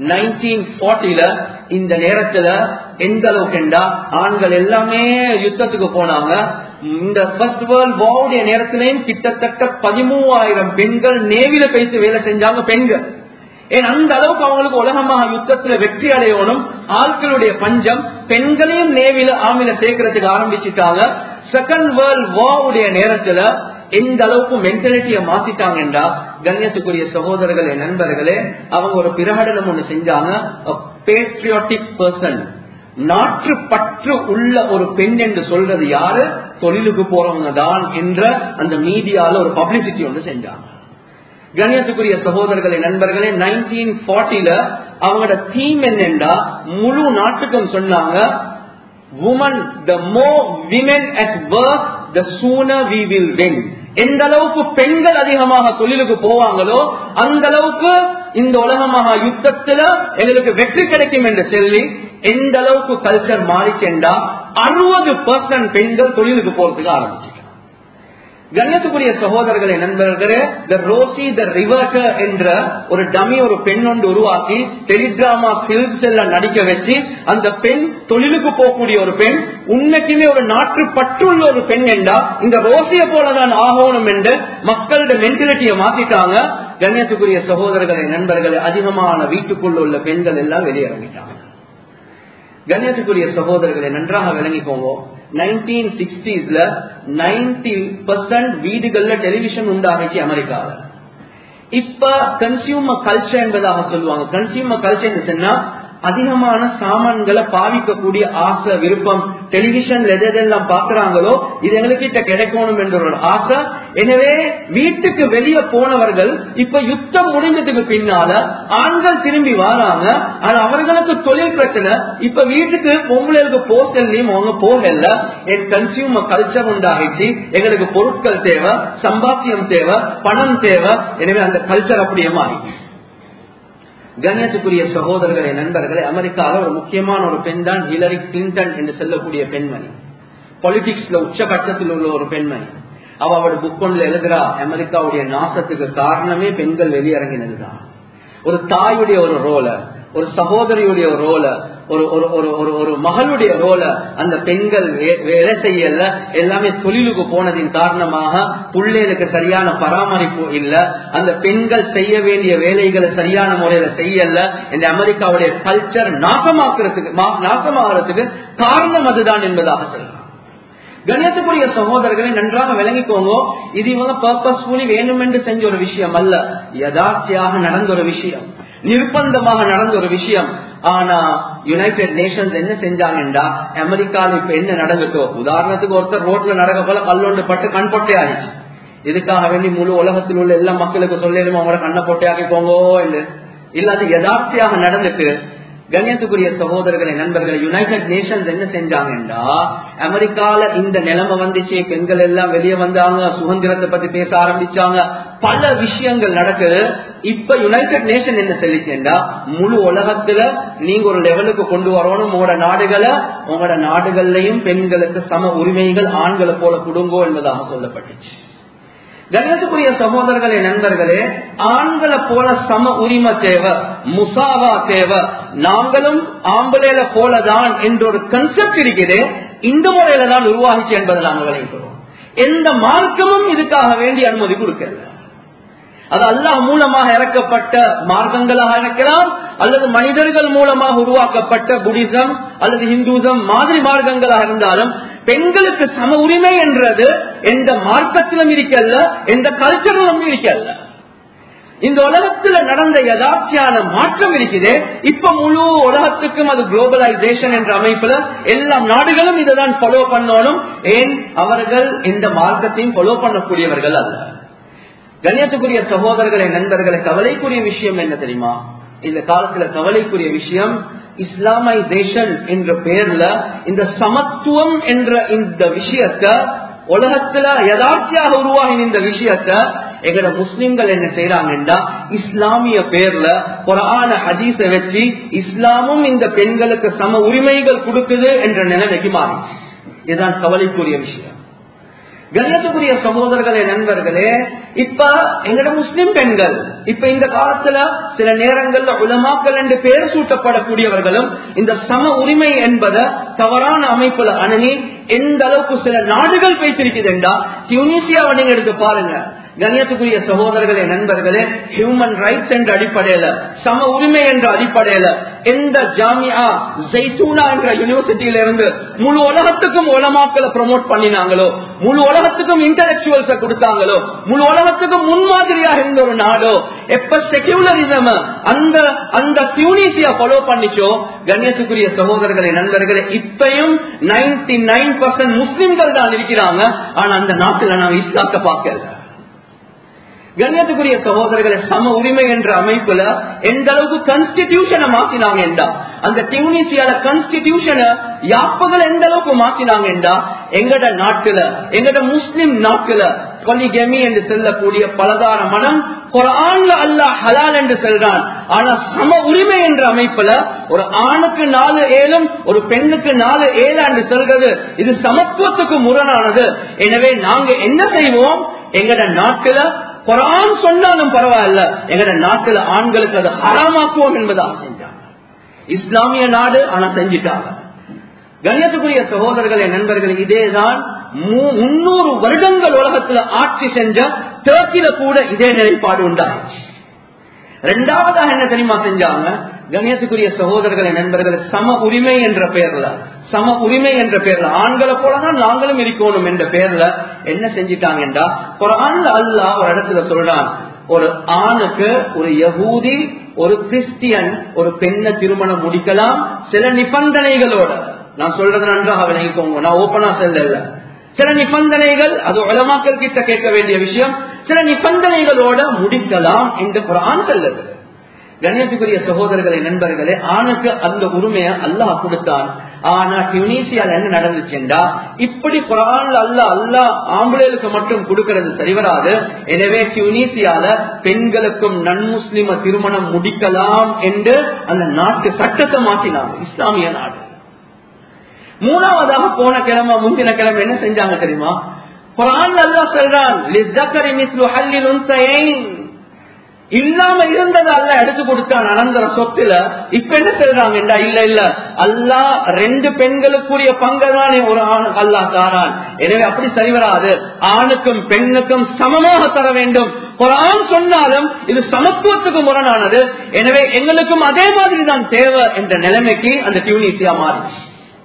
[SPEAKER 1] 1940, இந்த நேரத்துல எந்த அளவுக்குண்டா ஆண்கள் எல்லாமே யுத்தத்துக்கு போனாங்க. இந்த ஃபர்ஸ்ட் வேர்ல்ட் வாருடைய நேரத்திலேயும் கிட்டத்தட்ட 13,000 பெண்கள் நேவில பேசி வேலை செஞ்சாங்க பெண்கள். ஏன் அந்த அளவுக்கு அவங்களுக்கு உலகமாக யுத்தத்துல வெற்றி அடையணும், ஆட்களுடைய பஞ்சம், பெண்களையும் நேவில ஆமில சேர்க்கறதுக்கு ஆரம்பிச்சுட்டாங்க. செகண்ட் வேர்ல்ட் வாருடைய நேரத்துல எந்த அளவுக்கு மென்டாலிட்டியை மாத்திட்டாங்கன்றா, கண்ணியத்துக்குரிய சகோதரர்களே, நண்பர்களே, அவங்க ஒரு பிரகடனம் ஒண்ணு செஞ்சாங்க. பேட்ரியாட்டிக் பர்சன், நாற்று பற்று உள்ள ஒரு பெண் என்று சொல்றது யாரு? தொழிலுக்கு போறவங்க தான் என்ற அந்த மீடியால ஒரு பப்ளிசிட்டி ஒன்று செஞ்சாங்க. கண்ணியத்துக்குரிய சகோதரர்களே, நண்பர்களே, 1940 அவங்களோட தீம் என்னென்றா, முழு நாட்டுக்கும் சொன்னாங்க, women, the more women at work, the sooner we will win. எந்த அளவுக்கு பெண்கள் அதிகமாக தொழிலுக்கு போவாங்களோ அந்த அளவுக்கு இந்த உலகமாக யுத்தத்துல எங்களுக்கு வெற்றி கிடைக்கும் என்று சொல்லி, எந்த அளவுக்கு கல்ச்சர் மாறிச்சேண்டா 60% பெண்கள் தொழிலுக்கு போறதுக்கு ஆரம்பிச்சு. கண்ணியத்துக்குரிய சகோதரர்களே, நண்பர்களே, த ரோசி த ரிவர்டர் என்ற ஒரு டமி, ஒரு பெண் ஒன்று உருவாக்கி டெலிடிராமா பிலிம்ஸ் எல்லாம் நடிக்க வச்சு, அந்த பெண் தொழிலுக்கு போகக்கூடிய ஒரு பெண், உண்மைக்குமே ஒரு நாற்று பற்றுள்ள ஒரு பெண் என்றா இந்த ரோசிய போலதான் ஆகணும் என்று மக்களோட மென்டாலிட்டியை மாத்திட்டாங்க. கண்ணியத்துக்குரிய சகோதரர்களே, நண்பர்களே, அதிகமான வீட்டுக்குள்ள உள்ள பெண்கள் எல்லாம் வெளியிறங்கிட்டாங்க. கண்ணியத்துக்குரிய சகோதரர்களை நன்றாக விளங்கிக்கோங்க. 1960s 90% வீடுகள்ல டெலிவிஷன் உண்டாகிச்சு அமெரிக்கால. இப்ப கன்சியூமர் கல்ச்சர் என்பதாக சொல்லுவாங்க. கன்சியூமர் கல்ச்சர் சொன்னா அதிகமான சாமான்களை பாவிக்கக்கூடிய ஆசை, விருப்பம், டெலிவிஷன்ல எதெல்லாம் பாக்குறாங்களோ இது எங்களுக்கு கிடைக்கணும் என்ற ஒரு ஆசை. எனவே வீட்டுக்கு வெளியே போனவர்கள் இப்ப யுத்தம் முடிஞ்சதுக்கு பின்னால ஆண்கள் திரும்பி வராங்க. ஆனா அவர்களுக்கு தொழில் பிரச்சனை. இப்ப வீட்டுக்கு பொம்பளைகளுக்கு போஸ்டல்லையும் அவங்க போகல. என் கன்சியூமர் கல்ச்சர் உண்டாகிச்சு. எங்களுக்கு பொருட்கள் தேவை, சம்பாத்தியம் தேவை, பணம் தேவை. எனவே அந்த கல்ச்சர் அப்படியே மாறி. கண்ணியத்துக்குரிய சகோதரர்களே, நண்பர்களே, அமெரிக்காவில் ஒரு முக்கியமான ஒரு பெண் தான் ஹிலரி கிளின்டன் என்று சொல்லக்கூடிய பெண்மணி. பாலிடிக்ஸ்ல உச்சகட்டத்தில் உள்ள ஒரு பெண்மணி. அவளோட புக் ஒன்றில் எழுதுறா, அமெரிக்காவுடைய நாசத்துக்கு காரணமே பெண்கள் வெளியிறங்கினதுதான். ஒரு தாயுடைய ஒரு ரோல, ஒரு சகோதரியுடைய ஒரு ரோல, ஒரு மகளுடைய ரோல அந்த பெண்கள் வேலை செய்யல. எல்லாமே தொழிலுக்கு போனதின் காரணமாக பிள்ளைகளுக்கு சரியான பராமரிப்பு இல்ல. அந்த பெண்கள் செய்ய வேண்டிய வேலைகளை சரியான முறையில செய்யல. இந்த அமெரிக்காவுடைய கல்ச்சர் நாசமாகிறதுக்கு காரணம் அதுதான் என்பதாக சொல்றாங்க. கணியத்துக்குரிய சகோதரர்களை நன்றாக விளங்கிக்கோங்க. இது இவங்க பர்பஸ்ஃபுல்லி வேணும் என்று செஞ்ச ஒரு விஷயம் அல்ல. யதார்த்தியாக நடந்த ஒரு விஷயம், நிர்பந்தமாக நடந்த ஒரு விஷயம். ஆனா யுனைடெட் நேஷன்ஸ் என்ன செஞ்சாங்கண்டா, அமெரிக்காவில் இப்ப என்ன நடந்துட்டோ, உதாரணத்துக்கு ஒருத்தர் ரோட்ல நடக்க போல கல்லொண்டு பட்டு கண் பொட்டை ஆயிடுச்சு. இதுக்காக வேண்டி முழு உலகத்தில் உள்ள எல்லா மக்களுக்கு சொல்லணும் அவங்களோட கண்ணை பொட்டையாக்கிக்கோங்கோ இல்லை. அது யதார்த்தியாக நடந்துட்டு, கண்ணியத்துக்குரிய சகோதரர்களை, நண்பர்களை, யுனைடெட் நேஷன்ஸ் என்ன செஞ்சாங்கன்னா, அமெரிக்கால இந்த நிலைமை வந்துச்சு, பெண்கள் எல்லாம் வெளியே வந்தாங்க, சுதந்திரத்தை பத்தி பேச ஆரம்பிச்சாங்க, பல விஷயங்கள் நடக்குது. இப்ப யுனைடெட் நேஷன் என்ன சொல்லிச்சேன்டா, முழு உலகத்துல நீங்க ஒரு லெவலுக்கு கொண்டு வரணும் உங்களோட நாடுகள்லயும் பெண்களுக்கு சம உரிமைகள் ஆண்களை போல கொடுங்கோ என்பதாக சொல்லப்பட்டுச்சு. கண்ணியத்துக்குரிய சகோதரர்களே, நண்பர்களே, ஆண்களை போல சம உரிமை தேவை, முசாவா தேவை, நாங்களும் ஆம்பளையில போலதான் என்ற ஒரு கன்செப்ட் இருக்குது. இந்த முறையில தான் உருவாகிச்சு என்பதை நாங்கள் விளைவிக்கிறோம். எந்த மார்க்கமும் இதுக்காக வேண்டி அனுமதி கொடுக்கல. அது அல்லாஹ் மூலமாக இறக்கப்பட்ட மார்க்கங்களாக இருக்கலாம், அல்லது மனிதர்கள் மூலமாக உருவாக்கப்பட்ட புத்திசம் அல்லது ஹிந்துசம் மாதிரி மார்க்கங்களாக இருந்தாலும் பெண்களுக்கு சம உரிமை என்றது எந்த மார்க்கத்திலும் இருக்கல்ல, எந்த கல்ச்சரிலும் இருக்கல்ல. இந்த உலகத்துல நடந்த யதார்த்தியான மாற்றம் இருக்குது. இப்ப முழு உலகத்துக்கும் அது குளோபலைசேஷன் என்ற அமைப்புல எல்லா நாடுகளும் இதைதான் ஃபாலோ பண்ணணும். ஏன் அவர்கள் எந்த மார்க்கத்தையும் ஃபாலோ பண்ணக்கூடியவர்கள் அல்ல. கண்ணியத்துக்குரிய சகோதரர்களை, நண்பர்களை, கவலைக்குரிய விஷயம் என்ன தெரியுமா? இந்த காலத்துல கவலைக்குரிய விஷயம், இஸ்லாமைசேஷன் என்ற பெயர்ல இந்த சமத்துவம் என்ற இந்த விஷயத்தை உலகத்துல யதார்த்தியாக உருவாகின இந்த விஷயத்தை எங்கட முஸ்லிம்கள் என்ன செய்யறாங்கன்னா, இஸ்லாமிய பேர்ல குர்ஆன ஹதீஸ வச்சு இஸ்லாமும் இந்த பெண்களுக்கு சம உரிமைகள் கொடுக்குது என்ற நிலைமைக்கு மாறி. இதுதான் கவலைக்குரிய விஷயம். கண்ணியத்துக்குரிய சகோதரர்களே, நண்பர்களே, இப்ப எங்கட முஸ்லிம் பெண்கள் இப்ப இந்த காலத்துல சில நேரங்கள்ல உலமாக்கள் என்று பெயர் சூட்டப்படக்கூடியவர்களும் இந்த சம உரிமை என்பதை தவறான அமைப்புல அணுகி எந்த அளவுக்கு சில நாடுகள் வைத்திருக்குதுண்டா, டியூனிசியாவை நீங்க எடுத்து பாருங்க. கண்ணியத்துக்குரிய சகோதரர்களே, நண்பர்களே, ஹியூமன் ரைட்ஸ் என்ற அடிப்படையில, சம உரிமை என்ற அடிப்படையில எந்த ஜாமியா ஜெய்தூனா என்ற யூனிவர்சிட்டியில இருந்து முழு உலகத்துக்கும் உலமாக்களை ப்ரமோட் பண்ணினாங்களோ, முழு உலகத்துக்கும் இன்டலெக்சுவல்ஸ கொடுத்தாங்களோ, முழு உலகத்துக்கும் முன்மாதிரியாக இருந்த ஒரு நாடோ எப்ப செக்யூலரிசம் அந்த டியூனிசியா ஃபாலோ பண்ணிச்சோ, கண்ணியத்துக்குரிய சகோதரர்களே, நண்பர்களே, இப்பயும் 99% முஸ்லிம்கள் தான் இருக்கிறாங்க. ஆனா அந்த நாட்டுல நான் இஸ்லாத்தை பார்க்கல. கண்ணியத்துக்குரிய சகோதரர்களை, சம உரிமை என்ற அமைப்புல எந்த அளவுக்கு கான்ஸ்டிடியூஷனை மாத்தினாங்க என்றா, அந்த டியூனிசியால கான்ஸ்டிடியூஷனை யாப்பகளை எந்த அளவுக்கு மாத்தினாங்க என்றா, எங்கட நாட்டுல, எங்கட முஸ்லிம் நாட்டுல பொலிகமி என்று சொல்லக்கூடிய பலதார மனம் குர்ஆன்ல அல்லாஹ் ஹலால் என்று சொல்றான். ஆனா சம உரிமை என்ற அமைப்புல ஒரு ஆணுக்கு 4 ஏழும் ஒரு பெண்ணுக்கு 4 ஏழு என்று சொல்றது இது சமத்துவத்துக்கு முரணானது. எனவே நாங்க என்ன செய்வோம், எங்கட நாட்டுல குர்ஆன் சொன்னாலும் பரவாயில்ல, எங்கட நாட்டுல ஆண்களுக்கு அதை ஹராமாக்குவோம் என்பதாக செஞ்சாங்க. இஸ்லாமிய நாடு ஆனா செஞ்சிட்டாங்க. கண்ணியத்துக்குரிய சகோதரர்களே, நண்பர்கள், இதேதான் 300 வருடங்கள் உலகத்துல ஆட்சி செஞ்ச டர்க்கில கூட இதே நிலைப்பாடு உண்டாச்சு. இரண்டாவதாக என்ன தெரியுமா செஞ்சாங்க? கண்ணியத்துக்குரிய சகோதரர்களே, நண்பர்கள், சம உரிமை என்ற பெயர்ல, சம உரிமை என்ற பெயர்ல ஆண்களை போலதான் நாங்களும் இருக்கணும் என்ற பெயர்ல என்ன செஞ்சிட்டாங்கன்றா, குர்ஆன்ல அல்லாஹ் ஒரு இடத்துல சொல்றான், ஒரு ஆணுக்கு ஒரு யகூதி ஒரு கிறிஸ்டியன் ஒரு பெண்ணை திருமணம் முடிக்கலாம் சில நிபந்தனைகளோட. நான் சொல்றது நன்றாக விளங்கிக்கோங்க, நான் ஓப்பனா செல்ல. சில நிபந்தனைகள் அது உலமாக்கள் கிட்ட கேட்க வேண்டிய விஷயம். சில நிபந்தனைகளோட முடிக்கலாம் என்று குர்ஆன் சொல்லுது. கண்ணியத்துக்குரிய சகோதரர்களே, நண்பர்களே, ஆணுக்கு அந்த உரிமையை அல்லாஹ் கொடுத்தான். ஆனா டியூனிசியால என்ன நடந்துச்சுண்டா, இப்படி குர்ஆன்ல அல்லாஹ் ஆம்பளைகளுக்கு மட்டும் கொடுக்கிறது சரிவராது. எனவே டியூனிசியால பெண்களுக்கும் நன்முஸ்லிம திருமணம் முடிக்கலாம் என்று அந்த நாட்டு சட்டத்தை மாற்றினாங்க, இஸ்லாமிய நாடு. மூணாவதாக போன கிழமை முந்தின கிழமை என்ன செஞ்சாங்க தெரியுமா? குர்ஆன்ல அல்லாஹ் சொல்றான், லிஸ்ஸக்கரி மிஸ்லு ஹல்லில் உன்ஸயைன், இல்லாம இருந்தது அல்லாஹ் எடுத்து கொடுத்தான் அனந்தர சொத்துல. இப்ப என்ன சொல்றாங்கடா, இல்ல அல்லாஹ் 2 பெண்களுக்குரிய பங்குதானே ஒரு ஆணுக்கு அல்லாஹ் தாரான். எனவே அப்படி சரிவராது, ஆணுக்கும் பெண்ணுக்கும் சமமாக தர வேண்டும். குர்ஆன் சொன்னாலும் இது சமத்துவத்துக்கு முரணானது. எனவே எங்களுக்கும் அதே மாதிரி தான் தேவை என்ற நிலைமைக்கு அந்த டியூனிசியா மாறிச்சு.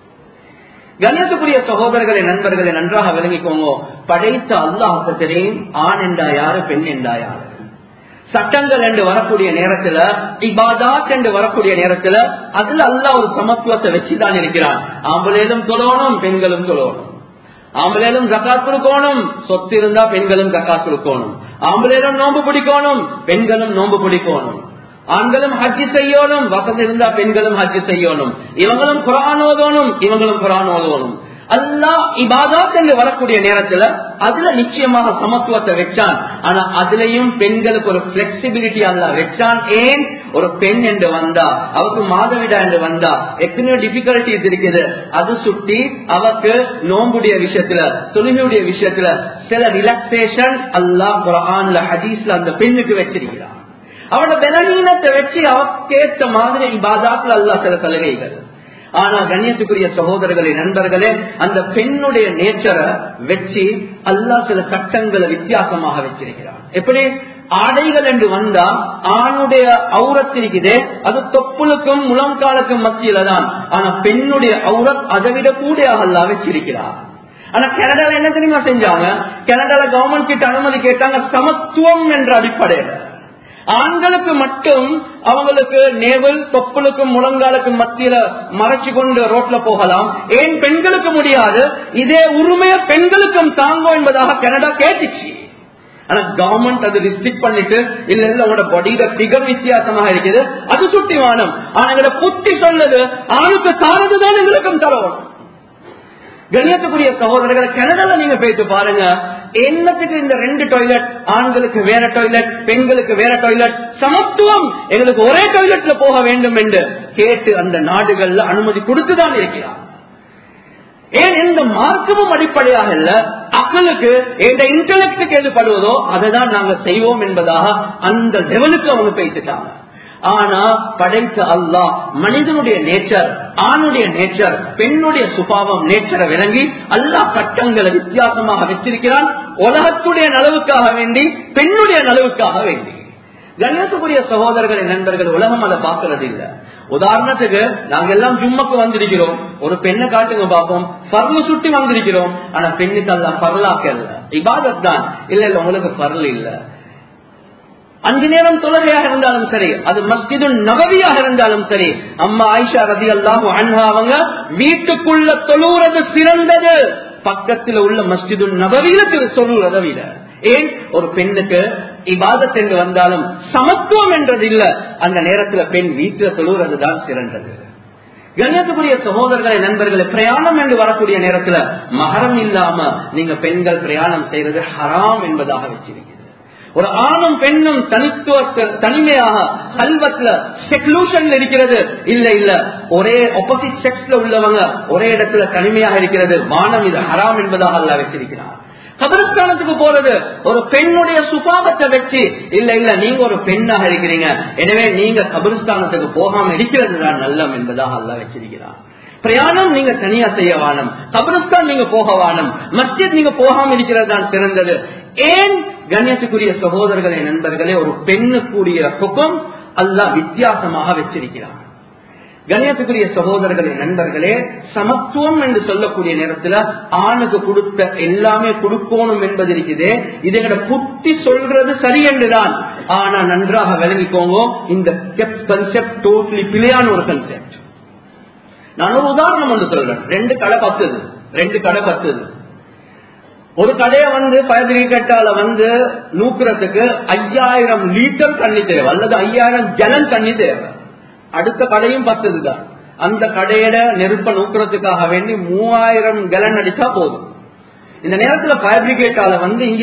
[SPEAKER 1] கண்ணியத்துக்குரிய சகோதரர்களே, நண்பர்களே, நன்றாக விளங்கிக்கோங்க. படைத்த அல்லாஹ்வுக்கு தெரியும் ஆண் என்றா யாரு, பெண் என்றா யாரு. சட்டங்கள் என்று வரக்கூடிய நேரத்துல, இபாதாத் என்று வரக்கூடிய நேரத்துல, அதுல அல்லாஹ் ஒரு சமத்துவத்தை வச்சுதான் இருக்கிறான். ஆம்பளையிலும் தொழணும், பெண்களும் தொழணும். ஆம்பளையிலும் ஜகாத் கொடுக்கணும், சொத்து இருந்தா பெண்களும் ஜகாத் கொடுக்கணும். ஆம்பளையிலும் நோன்பு பிடிக்கணும், பெண்களும் நோன்பு பிடிக்கணும். ஆண்களும் ஹஜ்ஜி செய்யணும், வசதி இருந்தா பெண்களும் ஹஜ்ஜி செய்யணும். இவங்களும் குர்ஆன் ஓதணும், இவங்களும் குர்ஆன் ஓதணும். அல்லாஹ் இபாதத் என்று வரக்கூடிய நேரத்துல அதுல நிச்சயமாக சமத்துவத்தை வச்சான். ஆனா அதுலயும் பெண்களுக்கு ஒரு பிளெக்சிபிலிட்டி அல்லாஹ் வச்சான். ஏன்? ஒரு பெண் என்று வந்தா, அவருக்கு மாதவிடா என்று வந்தா எத்தனையோ டிஃபிகல்டிஸ் இருக்குது. அது சுட்டி அவருக்கு நோம்புடைய விஷயத்துல, தொழுகையுடைய விஷயத்துல சில ரிலாக்ஸேஷன் அல்லாஹ் குர்ஆன்ல ஹதீஸ்ல அந்த பெண்ணுக்கு வச்சிருக்கிறான். அவனோட பலவீனத்தை வச்சு அவக்கேற்ற மாதிரி இபாதத்ல அல்லாஹ் சில சலுகைகள். ஆனா கண்ணியத்துக்குரிய சகோதரர்களே, நண்பர்களே, அந்த பெண்ணுடைய நேச்சரை வச்சு அல்லாஹ் சில சட்டங்களை வித்தியாசமாக வச்சிருக்கிறான். எப்படி? ஆடைகள் என்று வந்தா ஆணுடைய ஔரத் இருக்குதே, அது தொப்புளுக்கும் முழங்காலுக்கும் மத்தியில தான். ஆனா பெண்ணுடைய ஔரத் அதை விட கூட அல்லாஹ் வச்சிருக்கிறார். ஆனா கனடால என்ன தெரியுமா செஞ்சாங்க? கனடால கவர்மெண்ட் கிட்ட அனுமதி கேட்டாங்க, சமத்துவம் என்ற அடிப்படையில ஆண்களுக்கு மட்டும் அவங்களுக்கு நேவல் தொப்புளுக்கும் முழங்காலுக்கும் மத்தியில மறைச்சு கொண்டு ரோட்ல போகலாம், ஏன் பெண்களுக்கு முடியாது? இதே உரிமையை பெண்களுக்கும் தாங்கும் என்பதாக கனடா கேட்டுச்சு. ஆனா கவர்மெண்ட் அது ரிஸ்ட்ரிக்ட் பண்ணிட்டு, இல்ல உங்களோட பாடியோட பிகர் வித்தியாசமாக இருக்குது, அது சுட்டிவானம். ஆனா எங்களோட புத்தி சொன்னது ஆணுக்கு தாரதுதான் எங்களுக்கும் தரவும். கண்ணியத்துக்குரிய சகோதரர்களை, கனடால நீங்க போயிட்டு பாருங்க, என்னத்துக்கு இந்த 2 டாய்லெட், ஆண்களுக்கு வேற டாய்லெட், பெண்களுக்கு வேற டாய்லெட், சமத்துவம் எங்களுக்கு ஒரே டாய்லெட்ல போக வேண்டும் என்று கேட்டு அந்த நாடுகள்ல அனுமதி கொடுத்துதான் இருக்கிறார். ஏன்? எந்த மார்க்கமும் அடிப்படையாக இல்ல, அக்களுக்கு எந்த இன்டெலெக்டுக்கு எது படுவதோ அதை தான் நாங்க செய்வோம் என்பதாக அந்த லெவலுக்கு அவங்க பேசிட்டாங்க. ஆனா படைத்த அல்லாஹ் மனிதனுடைய நேச்சர், ஆணுடைய நேச்சர், பெண்ணுடைய சுபாவம் நேச்சரை விளங்கி அல்லாஹ் சட்டங்களை வித்தியாசமாக வச்சிருக்கிறான். உலகத்துடைய நலவுக்காக வேண்டி, பெண்ணுடைய நலவுக்காக வேண்டி. கண்ணியத்துக்குரிய சகோதரர்களே, நண்பர்கள், உலகம் அதை பார்க்கறது இல்ல. உதாரணத்துக்கு நாங்க எல்லாம் ஜும்மாக்கு வந்திருக்கிறோம், ஒரு பெண்ணை காட்டுங்க பார்ப்போம், பர்லு சுட்டி வந்திருக்கிறோம். ஆனா பெண்ணுக்கு அல்லாஹ் பர்லாக்கல்ல, இபாதத் தான். இல்ல உங்களுக்கு பர்ல் இல்ல. 5 நேரம் தொழுகையாக இருந்தாலும் சரி, அது மஸ்ஜிது நபவியாக இருந்தாலும் சரி, அம்மா ஆயிஷா ரலியல்லாஹு அன்ஹா அவங்க வீட்டுக்குள்ள தொழுகிறது சிறந்தது, பக்கத்தில் உள்ள மஸ்ஜிது நபவியில தொழுகிறத விட. ஏன்? ஒரு பெண்ணுக்கு இபாதத் என்று வந்தாலும் சமத்துவம் என்றது இல்ல, அந்த நேரத்துல பெண் வீட்டுல தொழுகிறது தான் சிறந்தது. கண்ணியத்துக்குரிய சகோதரர்களை, நண்பர்களை, பிரயாணம் என்று வரக்கூடிய நேரத்துல மஹரம் இல்லாம நீங்க பெண்கள் பிரயாணம் செய்யறது ஹராம் என்பதாக வச்சிருக்கிறது. ஒரு ஆணும் பெண்ணும் தனிமையாக கல்வத்துல செக்லூஷன் இருக்கிறது இல்ல, ஒரே ஆப்போசிட் செக்ஸ்ல உள்ளவங்க ஒரே இடத்துல தனிமையாக இருக்கிறது, வானம் இது ஹராம் என்பதாக அல்லாஹ் வச்சிருக்கிறார். கபரஸ்தானத்துக்கு போறது ஒரு பெண்ணுடைய சுபாவத்தை வச்சு, இல்ல நீங்க ஒரு பெண்ணாக இருக்கிறீங்க, எனவே நீங்க கபரஸ்தானத்துக்கு போகாம இருக்கிறது தான் நல்லம் என்பதாக அல்லாஹ் வச்சிருக்கிறார். பிரயாணம் நீங்க தனியா செய்ய வானம், கபரஸ்தான் நீங்க போக வானம், மஸ்ஜித் நீங்க போகாம இருக்கிறது தான் சிறந்தது. ஏன்? கண்ணியத்துக்குரிய சகோதரர்களே, நண்பர்களே, ஒரு பெண்ணுக்குரிய ஹுக்கும் அல்லாஹ் வித்தியாசமாக வச்சிருக்கிறார். கண்ணியத்துக்குரிய சகோதரர்களே, நண்பர்களே, சமத்துவம் என்று சொல்லக்கூடிய நேரத்தில் ஆணுக்கு கொடுத்த எல்லாமே கொடுக்கணும் என்பது இருக்குது. இதோட புத்தி சொல்றது சரி என்றுதான். ஆனா நன்றாக விளங்கிக்கோங்க, இந்த கன்செப்ட் டோட்டலி பிழையான ஒரு கன்செப்ட். நான் ஒரு உதாரணம் ஒன்று சொல்றேன். 2 கடை பத்துது. ஒரு கடையை ஃபயர் பிரிகேட்டால நூக்குறதுக்கு 5000 லிட்டர் தண்ணி தேவை அல்லது 5000 கேலன் தண்ணி தேவை. அடுத்த கடையும் பத்துதுதான். அந்த கடையில நெருப்ப நூக்குறதுக்காக வேண்டி 3000 கேலன் அடிச்சா போதும். இந்த நேரத்துல ஃபயர் பிரிகேட்டால இங்க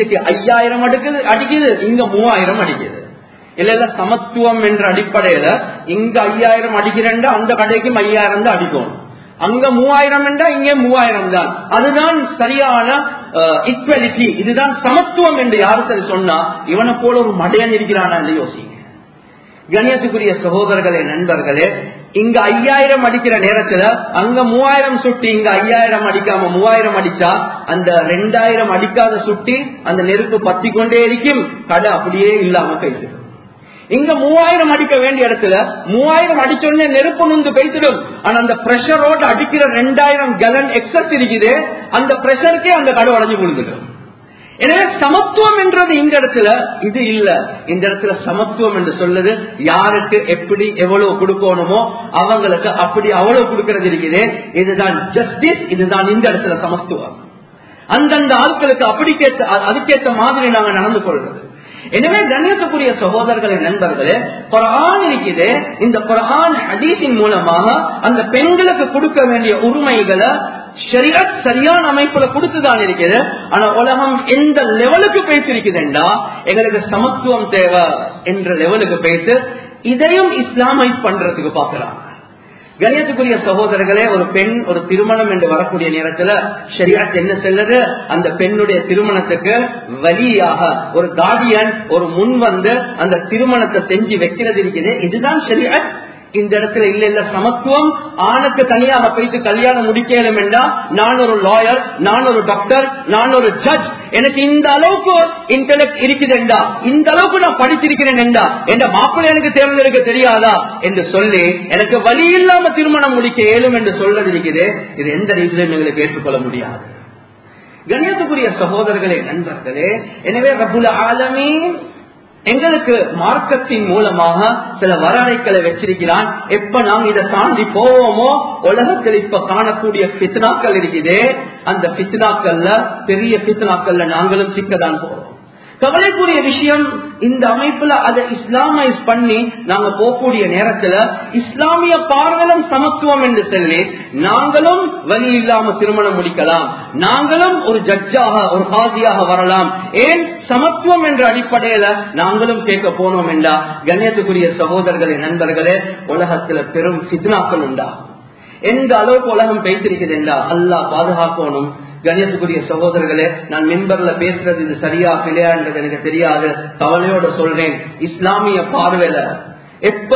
[SPEAKER 1] 5000 அடிக்குது, இங்க 3000 அடிக்குது. இல்ல சமத்துவம் என்ற அடிப்படையில இங்க 5000 அடிக்கிறேன்டா அந்த கடைக்கும் 5000 தான் அடிக்கணும். அங்க 3000 என்றா இங்க 3000 தான். அதுதான் சரியான ஈக்வாலிட்டி, இதுதான் சமத்துவம் என்று யாரு சரி சொன்னா இவனை போல ஒரு மடையன் இருக்கிறானா என்று யோசிங்க. கணியத்துக்குரிய சகோதரர்களே, நண்பர்களே, இங்க 5000 அடிக்கிற நேரத்துல அங்க 3000 சுட்டி, இங்க 5000 அடிக்காம 3000 அடிச்சா அந்த 2000 அடிக்காத சுட்டி அந்த நெருப்பு பத்தி கொண்டே இருக்கும், கடை அப்படியே இல்லாம பேசிடும். இங்க 3000 அடிக்க வேண்டிய இடத்துல 3000 அடிச்சோடனே நெருப்பு நுந்து பேசிடும். ஆனா அந்த பிரஷரோட அடிக்கிற 2000 கேலன் எக்ஸஸ் இருக்குது, அந்த பிரஷருக்கே அந்த கடை உடஞ்சு விழுந்துடும். எனவே சமத்துவம் என்றது இந்த இடத்துல இது இல்ல. இந்த இடத்துல சமத்துவம் என்று சொல்லுது யாருக்கு எப்படி எவ்வளவு கொடுக்கணுமோ அவங்களுக்கு அப்படி அவ்வளவு கொடுக்கிறது இருக்குது. இதுதான் ஜஸ்டிஸ், இதுதான் இந்த இடத்துல சமத்துவம். அந்தந்த ஆட்களுக்கு அதுக்கேற்ற மாதிரி நாங்க நடந்து கொள்றது. எனவே கண்ணியத்துக்குரிய சகோதரர்களே, நண்பர்களே, குர்ஆன் இருக்குது. இந்த குர்ஆன் ஹதீஸின் மூலமாக அந்த பெண்களுக்கு கொடுக்க வேண்டிய உரிமைகளை ஷரியத் சரியான அமைப்புல கொடுத்துதான் இருக்குது. ஆனா உலகம் எந்த லெவலுக்கு பேசிருக்குதுண்டா எங்களுக்கு சமத்துவம் தேவை என்ற லெவலுக்கு பேசி இதையும் இஸ்லாமைஸ் பண்றதுக்கு பாக்குறாங்க. கணியத்துக்குரிய சகோதரர்களே, ஒரு பெண் ஒரு திருமணம் என்று வரக்கூடிய நேரத்துல ஷரியத் என்ன செல்லுது, அந்த பெண்ணுடைய திருமணத்துக்கு வலியாக ஒரு கார்டியன் ஒரு முன் அந்த திருமணத்தை செஞ்சு வைக்கிறது இருக்குது. இதுதான் ஷரியத். இந்த இடத்துல இல்ல சமத்துவம். ஆணுக்கு தனியாக போயிட்டு கல்யாணம் முடிக்கலும் என்றா நான் ஒரு லாயர், நான் ஒரு டாக்டர், நான் ஒரு ஜட்ஜ், எனக்கு இந்த அளவுக்கு இன்டெலெக்ட் இருக்குதுண்டா, இந்த அளவுக்கு நான் படிச்சிருக்கிறேன் என்றா என்ற மாப்பிள்ளை எனக்கு தேர்ந்தெடுக்க தெரியாதா என்று சொல்லி எனக்கு வழி இல்லாம திருமணம் முடிக்க இயலும் என்று சொல்றது இருக்குது. இது எந்த ரீதியிலும் எங்களுக்கு ஏற்றுக்கொள்ள முடியாது. கண்ணியத்துக்குரிய சகோதரர்களே, நண்பர்களே, எனவே ரப்புல் ஆலமீன் எங்களுக்கு மார்க்கத்தின் மூலமாக சில வரையறைகளை வச்சிருக்கிறான். எப்ப நாம் இதை தாண்டி போவோமோ உலகத்தில் இப்ப காணக்கூடிய ஃபித்னாக்கள் இருக்குது. அந்த ஃபித்னாக்கள்ல பெரிய ஃபித்னாக்கள்ல நாங்களும் சிக்கதான் போறோம். கவலைக்குரிய விஷயம், இந்த அமைப்புல அதை இஸ்லாமைஸ் பண்ணி நாங்க போகக்கூடிய நேரத்துல இஸ்லாமிய பார்வலம் சமத்துவம் என்று சொல்லி நாங்களும் வழி இல்லாம திருமணம் முடிக்கலாம், நாங்களும் ஒரு ஜட்ஜாக ஒரு காசியாக வரலாம். ஏன் சமத்துவம் என்ற அடிப்படையில நாங்களும் கேட்க போனோம் என்றா கண்ணியத்துக்குரிய சகோதரர்களே, நண்பர்களே, உலகத்துல பெரும் ஃபித்னாக்கள் உண்டா. எந்த அளவுக்கு உலகம் பேசிருக்குது என்றா அல்லாஹ் பாதுகாக்கணும். கணியத்துக்குரிய சகோதரர்களே, நான் மிம்பர்ல பேசுறது இது சரியா பிழையான்றது எனக்கு தெரியாது, கவலையோட சொல்றேன். இஸ்லாமிய பார்வையில எப்ப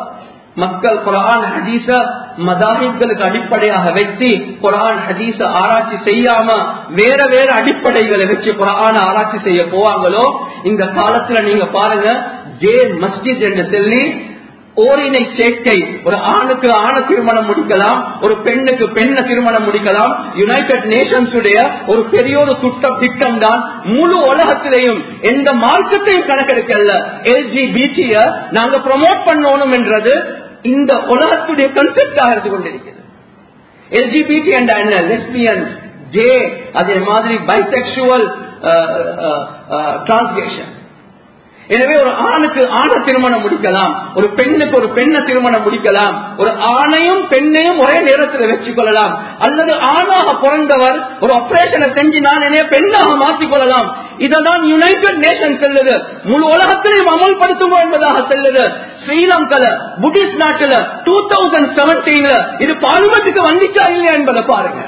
[SPEAKER 1] மக்கள் குர்ஆன் ஹதீஸ மதாஹிப்களுக்கு அடிப்படையாக வைத்து குர்ஆன் ஹதீஸ ஆராய்ச்சி செய்யாம வேற வேற அடிப்படைகளை வச்சு குர்ஆன் ஆராய்ச்சி செய்ய போவாங்களோ இந்த காலத்துல நீங்க பாருங்க, ஜே மஸ்ஜித் என்று சொல்லி ஓரினை சேர்க்கை, ஒரு ஆணுக்கு ஆண திருமணம் முடிக்கலாம், ஒரு பெண்ணுக்கு பெண்ண திருமணம் முடிக்கலாம். யுனைடெட் நேஷன்ஸ் உடைய ஒரு பெரிய ஒரு திட்டம் தான். முழு உலகத்திலையும் எந்த மார்க்கத்தையும் கணக்கெடுக்கல எல்ஜிபிடிய நாங்க ப்ரமோட் பண்ணணும் என்றது இந்த உலகத்துடைய கன்செப்டாக இருந்து கொண்டிருக்கிறது. எல்ஜிபிடி என்ற என்ன, லெஸ்பியன்ஸ், கே, அதே மாதிரி பைசெக்சுவல், டிரான்ஸ்லேஷன். எனவே ஒரு ஆணுக்கு ஆண திருமணம் முடிக்கலாம், ஒரு பெண்ணுக்கு ஒரு பெண்ணை திருமணம் முடிக்கலாம், ஒரு ஆணையும் பெண்ணையும் ஒரே நேரத்தில் வச்சுக் கொள்ளலாம், அல்லது ஆணாக பிறந்தவர் ஒரு ஆபரேஷனை செஞ்சு நான் என்னைய பெண்ணாக மாற்றிக் கொள்ளலாம். இததான் யுனைடெட் நேஷன் செல்லுது, முழு உலகத்திலையும் அமல்படுத்துவோம் என்பதாக செல்லுது. ஸ்ரீலங்கால புத்திஸ்ட் நாட்டுல 2017 இது பார்லிமெண்ட்டுக்கு வந்துச்சா இல்லையா என்பதை பாருங்க.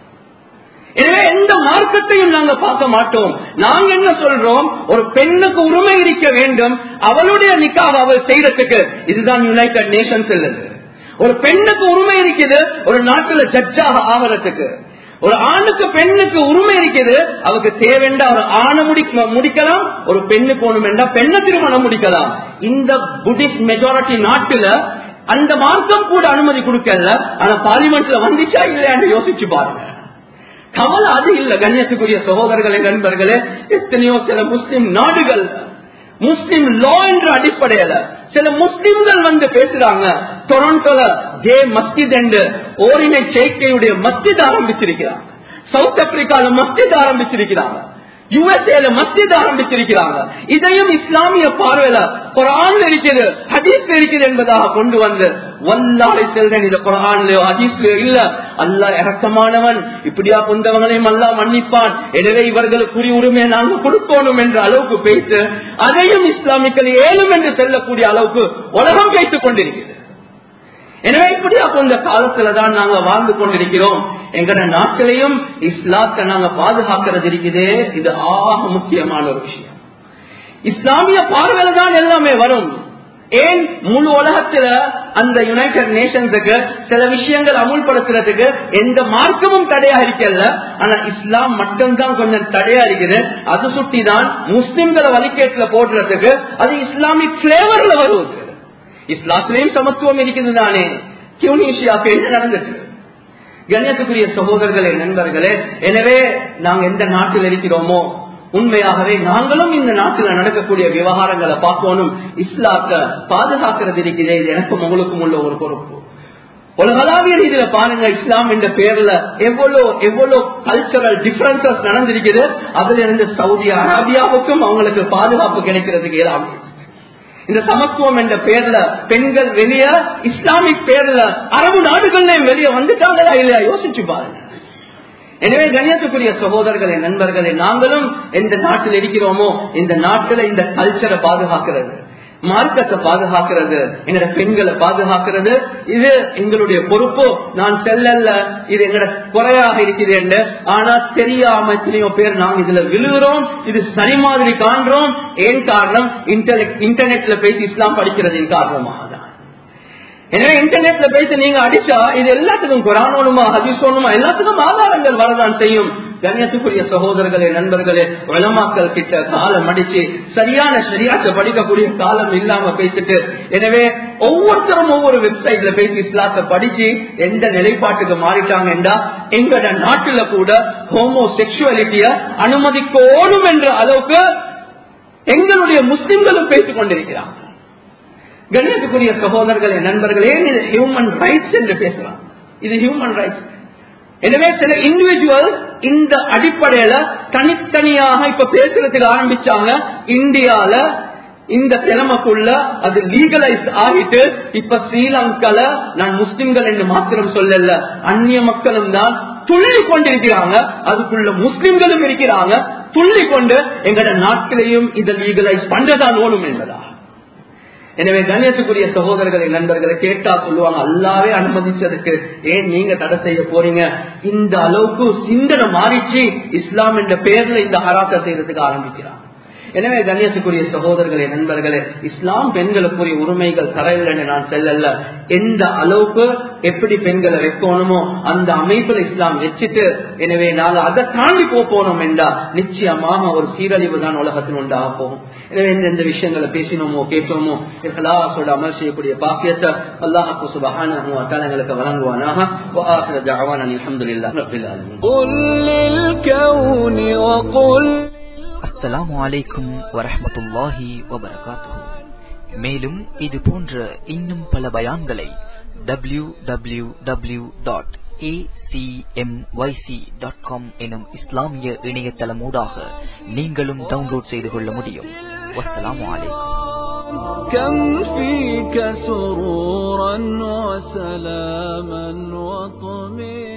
[SPEAKER 1] எனவே எந்த மார்க்கத்தையும் நாங்க பார்க்க மாட்டோம். நாங்க என்ன சொல்றோம், ஒரு பெண்ணுக்கு உரிமை இருக்க வேண்டும், அவளுடைய நிக்காஹ் அவள் செய்யறதுக்கு. இதுதான் யுனைடெட் நேஷன் செல்லுது. ஒரு பெண்ணுக்கு உரிமை இருக்குது ஒரு நாட்டுல ஜட்ஜாக ஆவறதுக்கு. ஒரு ஆணுக்கு பெண்ணுக்கு உரிமை இருக்குது, அவருக்கு தேவைண்டா ஒரு ஆணை முடிக்கலாம், ஒரு பெண்ணுக்கு ஒண்ணுமெண்டா பெண்ணை திருமணம் முடிக்கலாம். இந்த புத்திஸ்ட் மெஜாரிட்டி நாட்டுல அந்த மார்க்கம் கூட அனுமதி கொடுக்கல. ஆனா பார்லிமெண்ட்ல வந்துச்சா இல்லையான்னு யோசிச்சு பாருங்க. கவலை அது இல்ல. கண்ணியத்துக்குரிய சகோதரர்களே, நண்பர்களே, எத்தனையோ சில முஸ்லிம் நாடுகள் முஸ்லிம் லா என்ற அடிப்படையில சில முஸ்லிம்கள் பேசுறாங்க. டொரண்டோல ஜே மஸ்ஜித் என்று ஓரினை சேர்க்கையுடைய மஸ்ஜித் ஆரம்பிச்சிருக்கிறாங்க. சவுத் ஆப்பிரிக்கால மஸ்ஜித் ஆரம்பிச்சிருக்கிறாங்க. யுஎஸ்ஏல மஸ்ஜித் ஆரம்பிச்சிருக்கிறாங்க. இதையும் இஸ்லாமிய பார்வையில குர்ஆன்ல இருக்குது, ஹதீஸ்ல இருக்குது என்பதாக கொண்டு வந்து வல்லாஹி சொல்றேன், இது குர்ஆன்லயோ ஹதீஸ்லயோ இல்ல, அல்லாஹ் இரக்கமானவன், இப்படியா கொண்டவங்களையும் அல்லாஹ் மன்னிப்பான், எனவே இவர்களுக்கு உரிமை நாங்கள் கொடுக்கணும் என்ற அளவுக்கு பேசு, அதையும் இஸ்லாமிக்கள் ஏழும் என்று சொல்லக்கூடிய அளவுக்கு உலகம் பேசிக் கொண்டிருக்கிறது. எனவே இப்படியா கொஞ்ச காலத்துலதான் நாங்க வாழ்ந்து கொண்டிருக்கிறோம். எங்கட நாட்டிலையும் இஸ்லாத்தை நாங்க பாதுகாக்கிறது இருக்குது. இது ஆக முக்கியமான ஒரு விஷயம். இஸ்லாமிய பார்வையில தான் எல்லாமே வரும். ஏன் முழு உலகத்துல அந்த யுனைடெட் நேஷன்ஸுக்கு சில விஷயங்கள் அமுல்படுத்துறதுக்கு எந்த மார்க்கமும் தடையா இருக்கல, ஆனா இஸ்லாம் மட்டும்தான் கொஞ்சம் தடையா இருக்குது. அது சுட்டிதான் முஸ்லிம்களை வழிகேட்டுல போடுறதுக்கு அது இஸ்லாமிக் பிளேவர்ல வருவது. இஸ்லாத்திலையும் சமத்துவம் இருக்குது தானே, டியூனிஷியா பேர் நடந்துட்டு. கண்ணியத்துக்குரிய சகோதரர்களே, நண்பர்களே, எனவே நாங்க எந்த நாட்டில் இருக்கிறோமோ உண்மையாகவே நாங்களும் இந்த நாட்டில் நடக்கக்கூடிய விவகாரங்களை பார்க்கணும். இஸ்லாத்தை பாதுகாக்கிறது இருக்கிறதே, இது எனக்கும் உங்களுக்கும் உள்ள ஒரு பொறுப்பு. உலகளாவிய ரீதியில பாருங்க, இஸ்லாம் என்ற பேர்ல எவ்வளவு கல்ச்சரல் டிஃபரன்சஸ் நடந்திருக்குது. அதுல இருந்து சவுதி அரேபியாவுக்கும் அவங்களுக்கு பாதுகாப்பு கிடைக்கிறதுக்கு இயலாமை. இந்த சமத்துவம் என்ற பேர்ல பெண்கள் வெளிய, இஸ்லாமிக் பேர்ல அரபு நாடுகள்லயும் வெளியே வந்துட்டாங்களா இல்லையா யோசிச்சு பாருங்க. எனவே கண்ணியத்துக்குரிய சகோதரர்களே, நண்பர்களே, நாங்களும் எந்த நாட்டில் இருக்கிறோமோ இந்த நாட்டில இந்த கல்ச்சரை பாதுகாக்கிறது, மார்க்கத்தை பாதுகாக்கிறது, எங்கட பெண்களை பாதுகாக்கிறது, இது எங்களுடைய பொறுப்பு. நான் செல்லல்ல, இது எங்கட குறையாக இருக்கிறது. ஆனா தெரியாம எத்தனையோ பேர் நாங்க இதுல விழுகிறோம், இது சரி மாதிரி காண்றோம். ஏன் காரணம்? இன்டர்நெட்ல பேசி இஸ்லாம் படிக்கிறதின் காரணமாக தான். எனவே இன்டர்நெட்ல பேசி நீங்க அடிச்சா இது எல்லாத்துக்கும் குர்ஆனோனுமா ஹதீஸோனுமா எல்லாத்துக்கும் ஆதாரங்கள் வரதான் செய்யும். கண்ணியத்துக்குரிய சகோதரர்களே, நண்பர்களே, உலமாக்கள் கிட்ட காலம் அடிச்சு சரியான ஷரியத்தை படிக்கக்கூடிய காலம் இல்லாம பேசிட்டு, எனவே ஒவ்வொருத்தரும் ஒவ்வொரு வெப்சைட்ல பேசி இஸ்லாத்தை படிச்சு எந்த நிலைப்பாட்டுக்கு மாறிட்டாங்கன்னா எங்கட நாட்டுல கூட ஹோமோசெக்சுவாலிட்டிய அனுமதிக்கணும் என்ற அளவுக்கு எங்களுடைய முஸ்லிம்களும் பேசிக் கொண்டிருக்கிறாங்க. கண்ணியத்துக்குரிய சகோதரர்களே, நண்பர்களே, இது ஹியூமன் ரைட்ஸ் என்று பேசலாம். இது ஹியூமன் ரைட்ஸ். எனவே சில இண்டிவிஜுவல் இந்த அடிப்படையில தனித்தனியாக இப்ப பேசுறதுக்கு ஆரம்பிச்சாங்க. இந்தியால இந்த கிழமைக்குள்ள அது லீகலைஸ் ஆகிட்டு இப்ப ஸ்ரீலங்கால நான் முஸ்லிம்கள் என்று மாத்திரம் சொல்லல, அந்நிய மக்களும் தான் துள்ளி கொண்டிருக்கிறாங்க. அதுக்குள்ள முஸ்லிம்களும் இருக்கிறாங்க. துள்ளி கொண்டு எங்கட நாட்டிலையும் இதை லீகலைஸ் பண்றதான் ஓடும் என்பதா. எனவே கண்ணியத்துக்குரிய சகோதரர்களை, நண்பர்களை கேட்டா சொல்லுவாங்க, அல்லாவே அனுமதிச்சதுக்கு ஏன் நீங்க தடை செய்ய போறீங்க? இந்த அளவுக்கு சிந்தனை மாறிச்சு. இஸ்லாம் என்ற பெயர்ல இந்த ஹராத்தை செய்யறதுக்கு ஆரம்பிக்கிறாங்க. எனவே கண்ணியத்துக்குரிய சகோதரர்களே, நண்பர்களே, இஸ்லாம் பெண்களுக்குரிய உரிமைகள் தரையில் நான் செல்லல. எந்த அளவுக்கு எப்படி பெண்களை வைக்கணுமோ அந்த அமைப்புல இஸ்லாம் வச்சுட்டு, எனவே நாங்கள் அதை தாண்டி போனோம் என்றா நிச்சயமாக ஒரு சீரழிவு தான் உலகத்தில் உண்டாக போகும். எனவே எந்தெந்த விஷயங்களை பேசினோமோ கேட்டோமோ இஹ்லாஸோட அமல் செய்யக்கூடிய பாக்கியத்தை அல்லாஹ் சுப்ஹானஹு வ தஆலா எங்களுக்கு வழங்குவானாக. வ ஆகிரு தஅவானா அல்ஹம்துலில்லாஹி ரப்பில் ஆலமீன். குல் லில் கௌனி வ குல்
[SPEAKER 2] அஸ்ஸலாமு அலைக்கும் வரஹ்மத்துல்லாஹி வபரகாத்துஹு. மேலும் இது போன்ற இன்னும் பல பயான்களை www.acmyc.com எனும் இஸ்லாமிய இணையதளமூடாக நீங்களும் டவுன்லோட் செய்து கொள்ள முடியும். வஸ்ஸலாமு அலைக்கும்.
[SPEAKER 3] كم فيك سرورا وسلاما وطمئنانا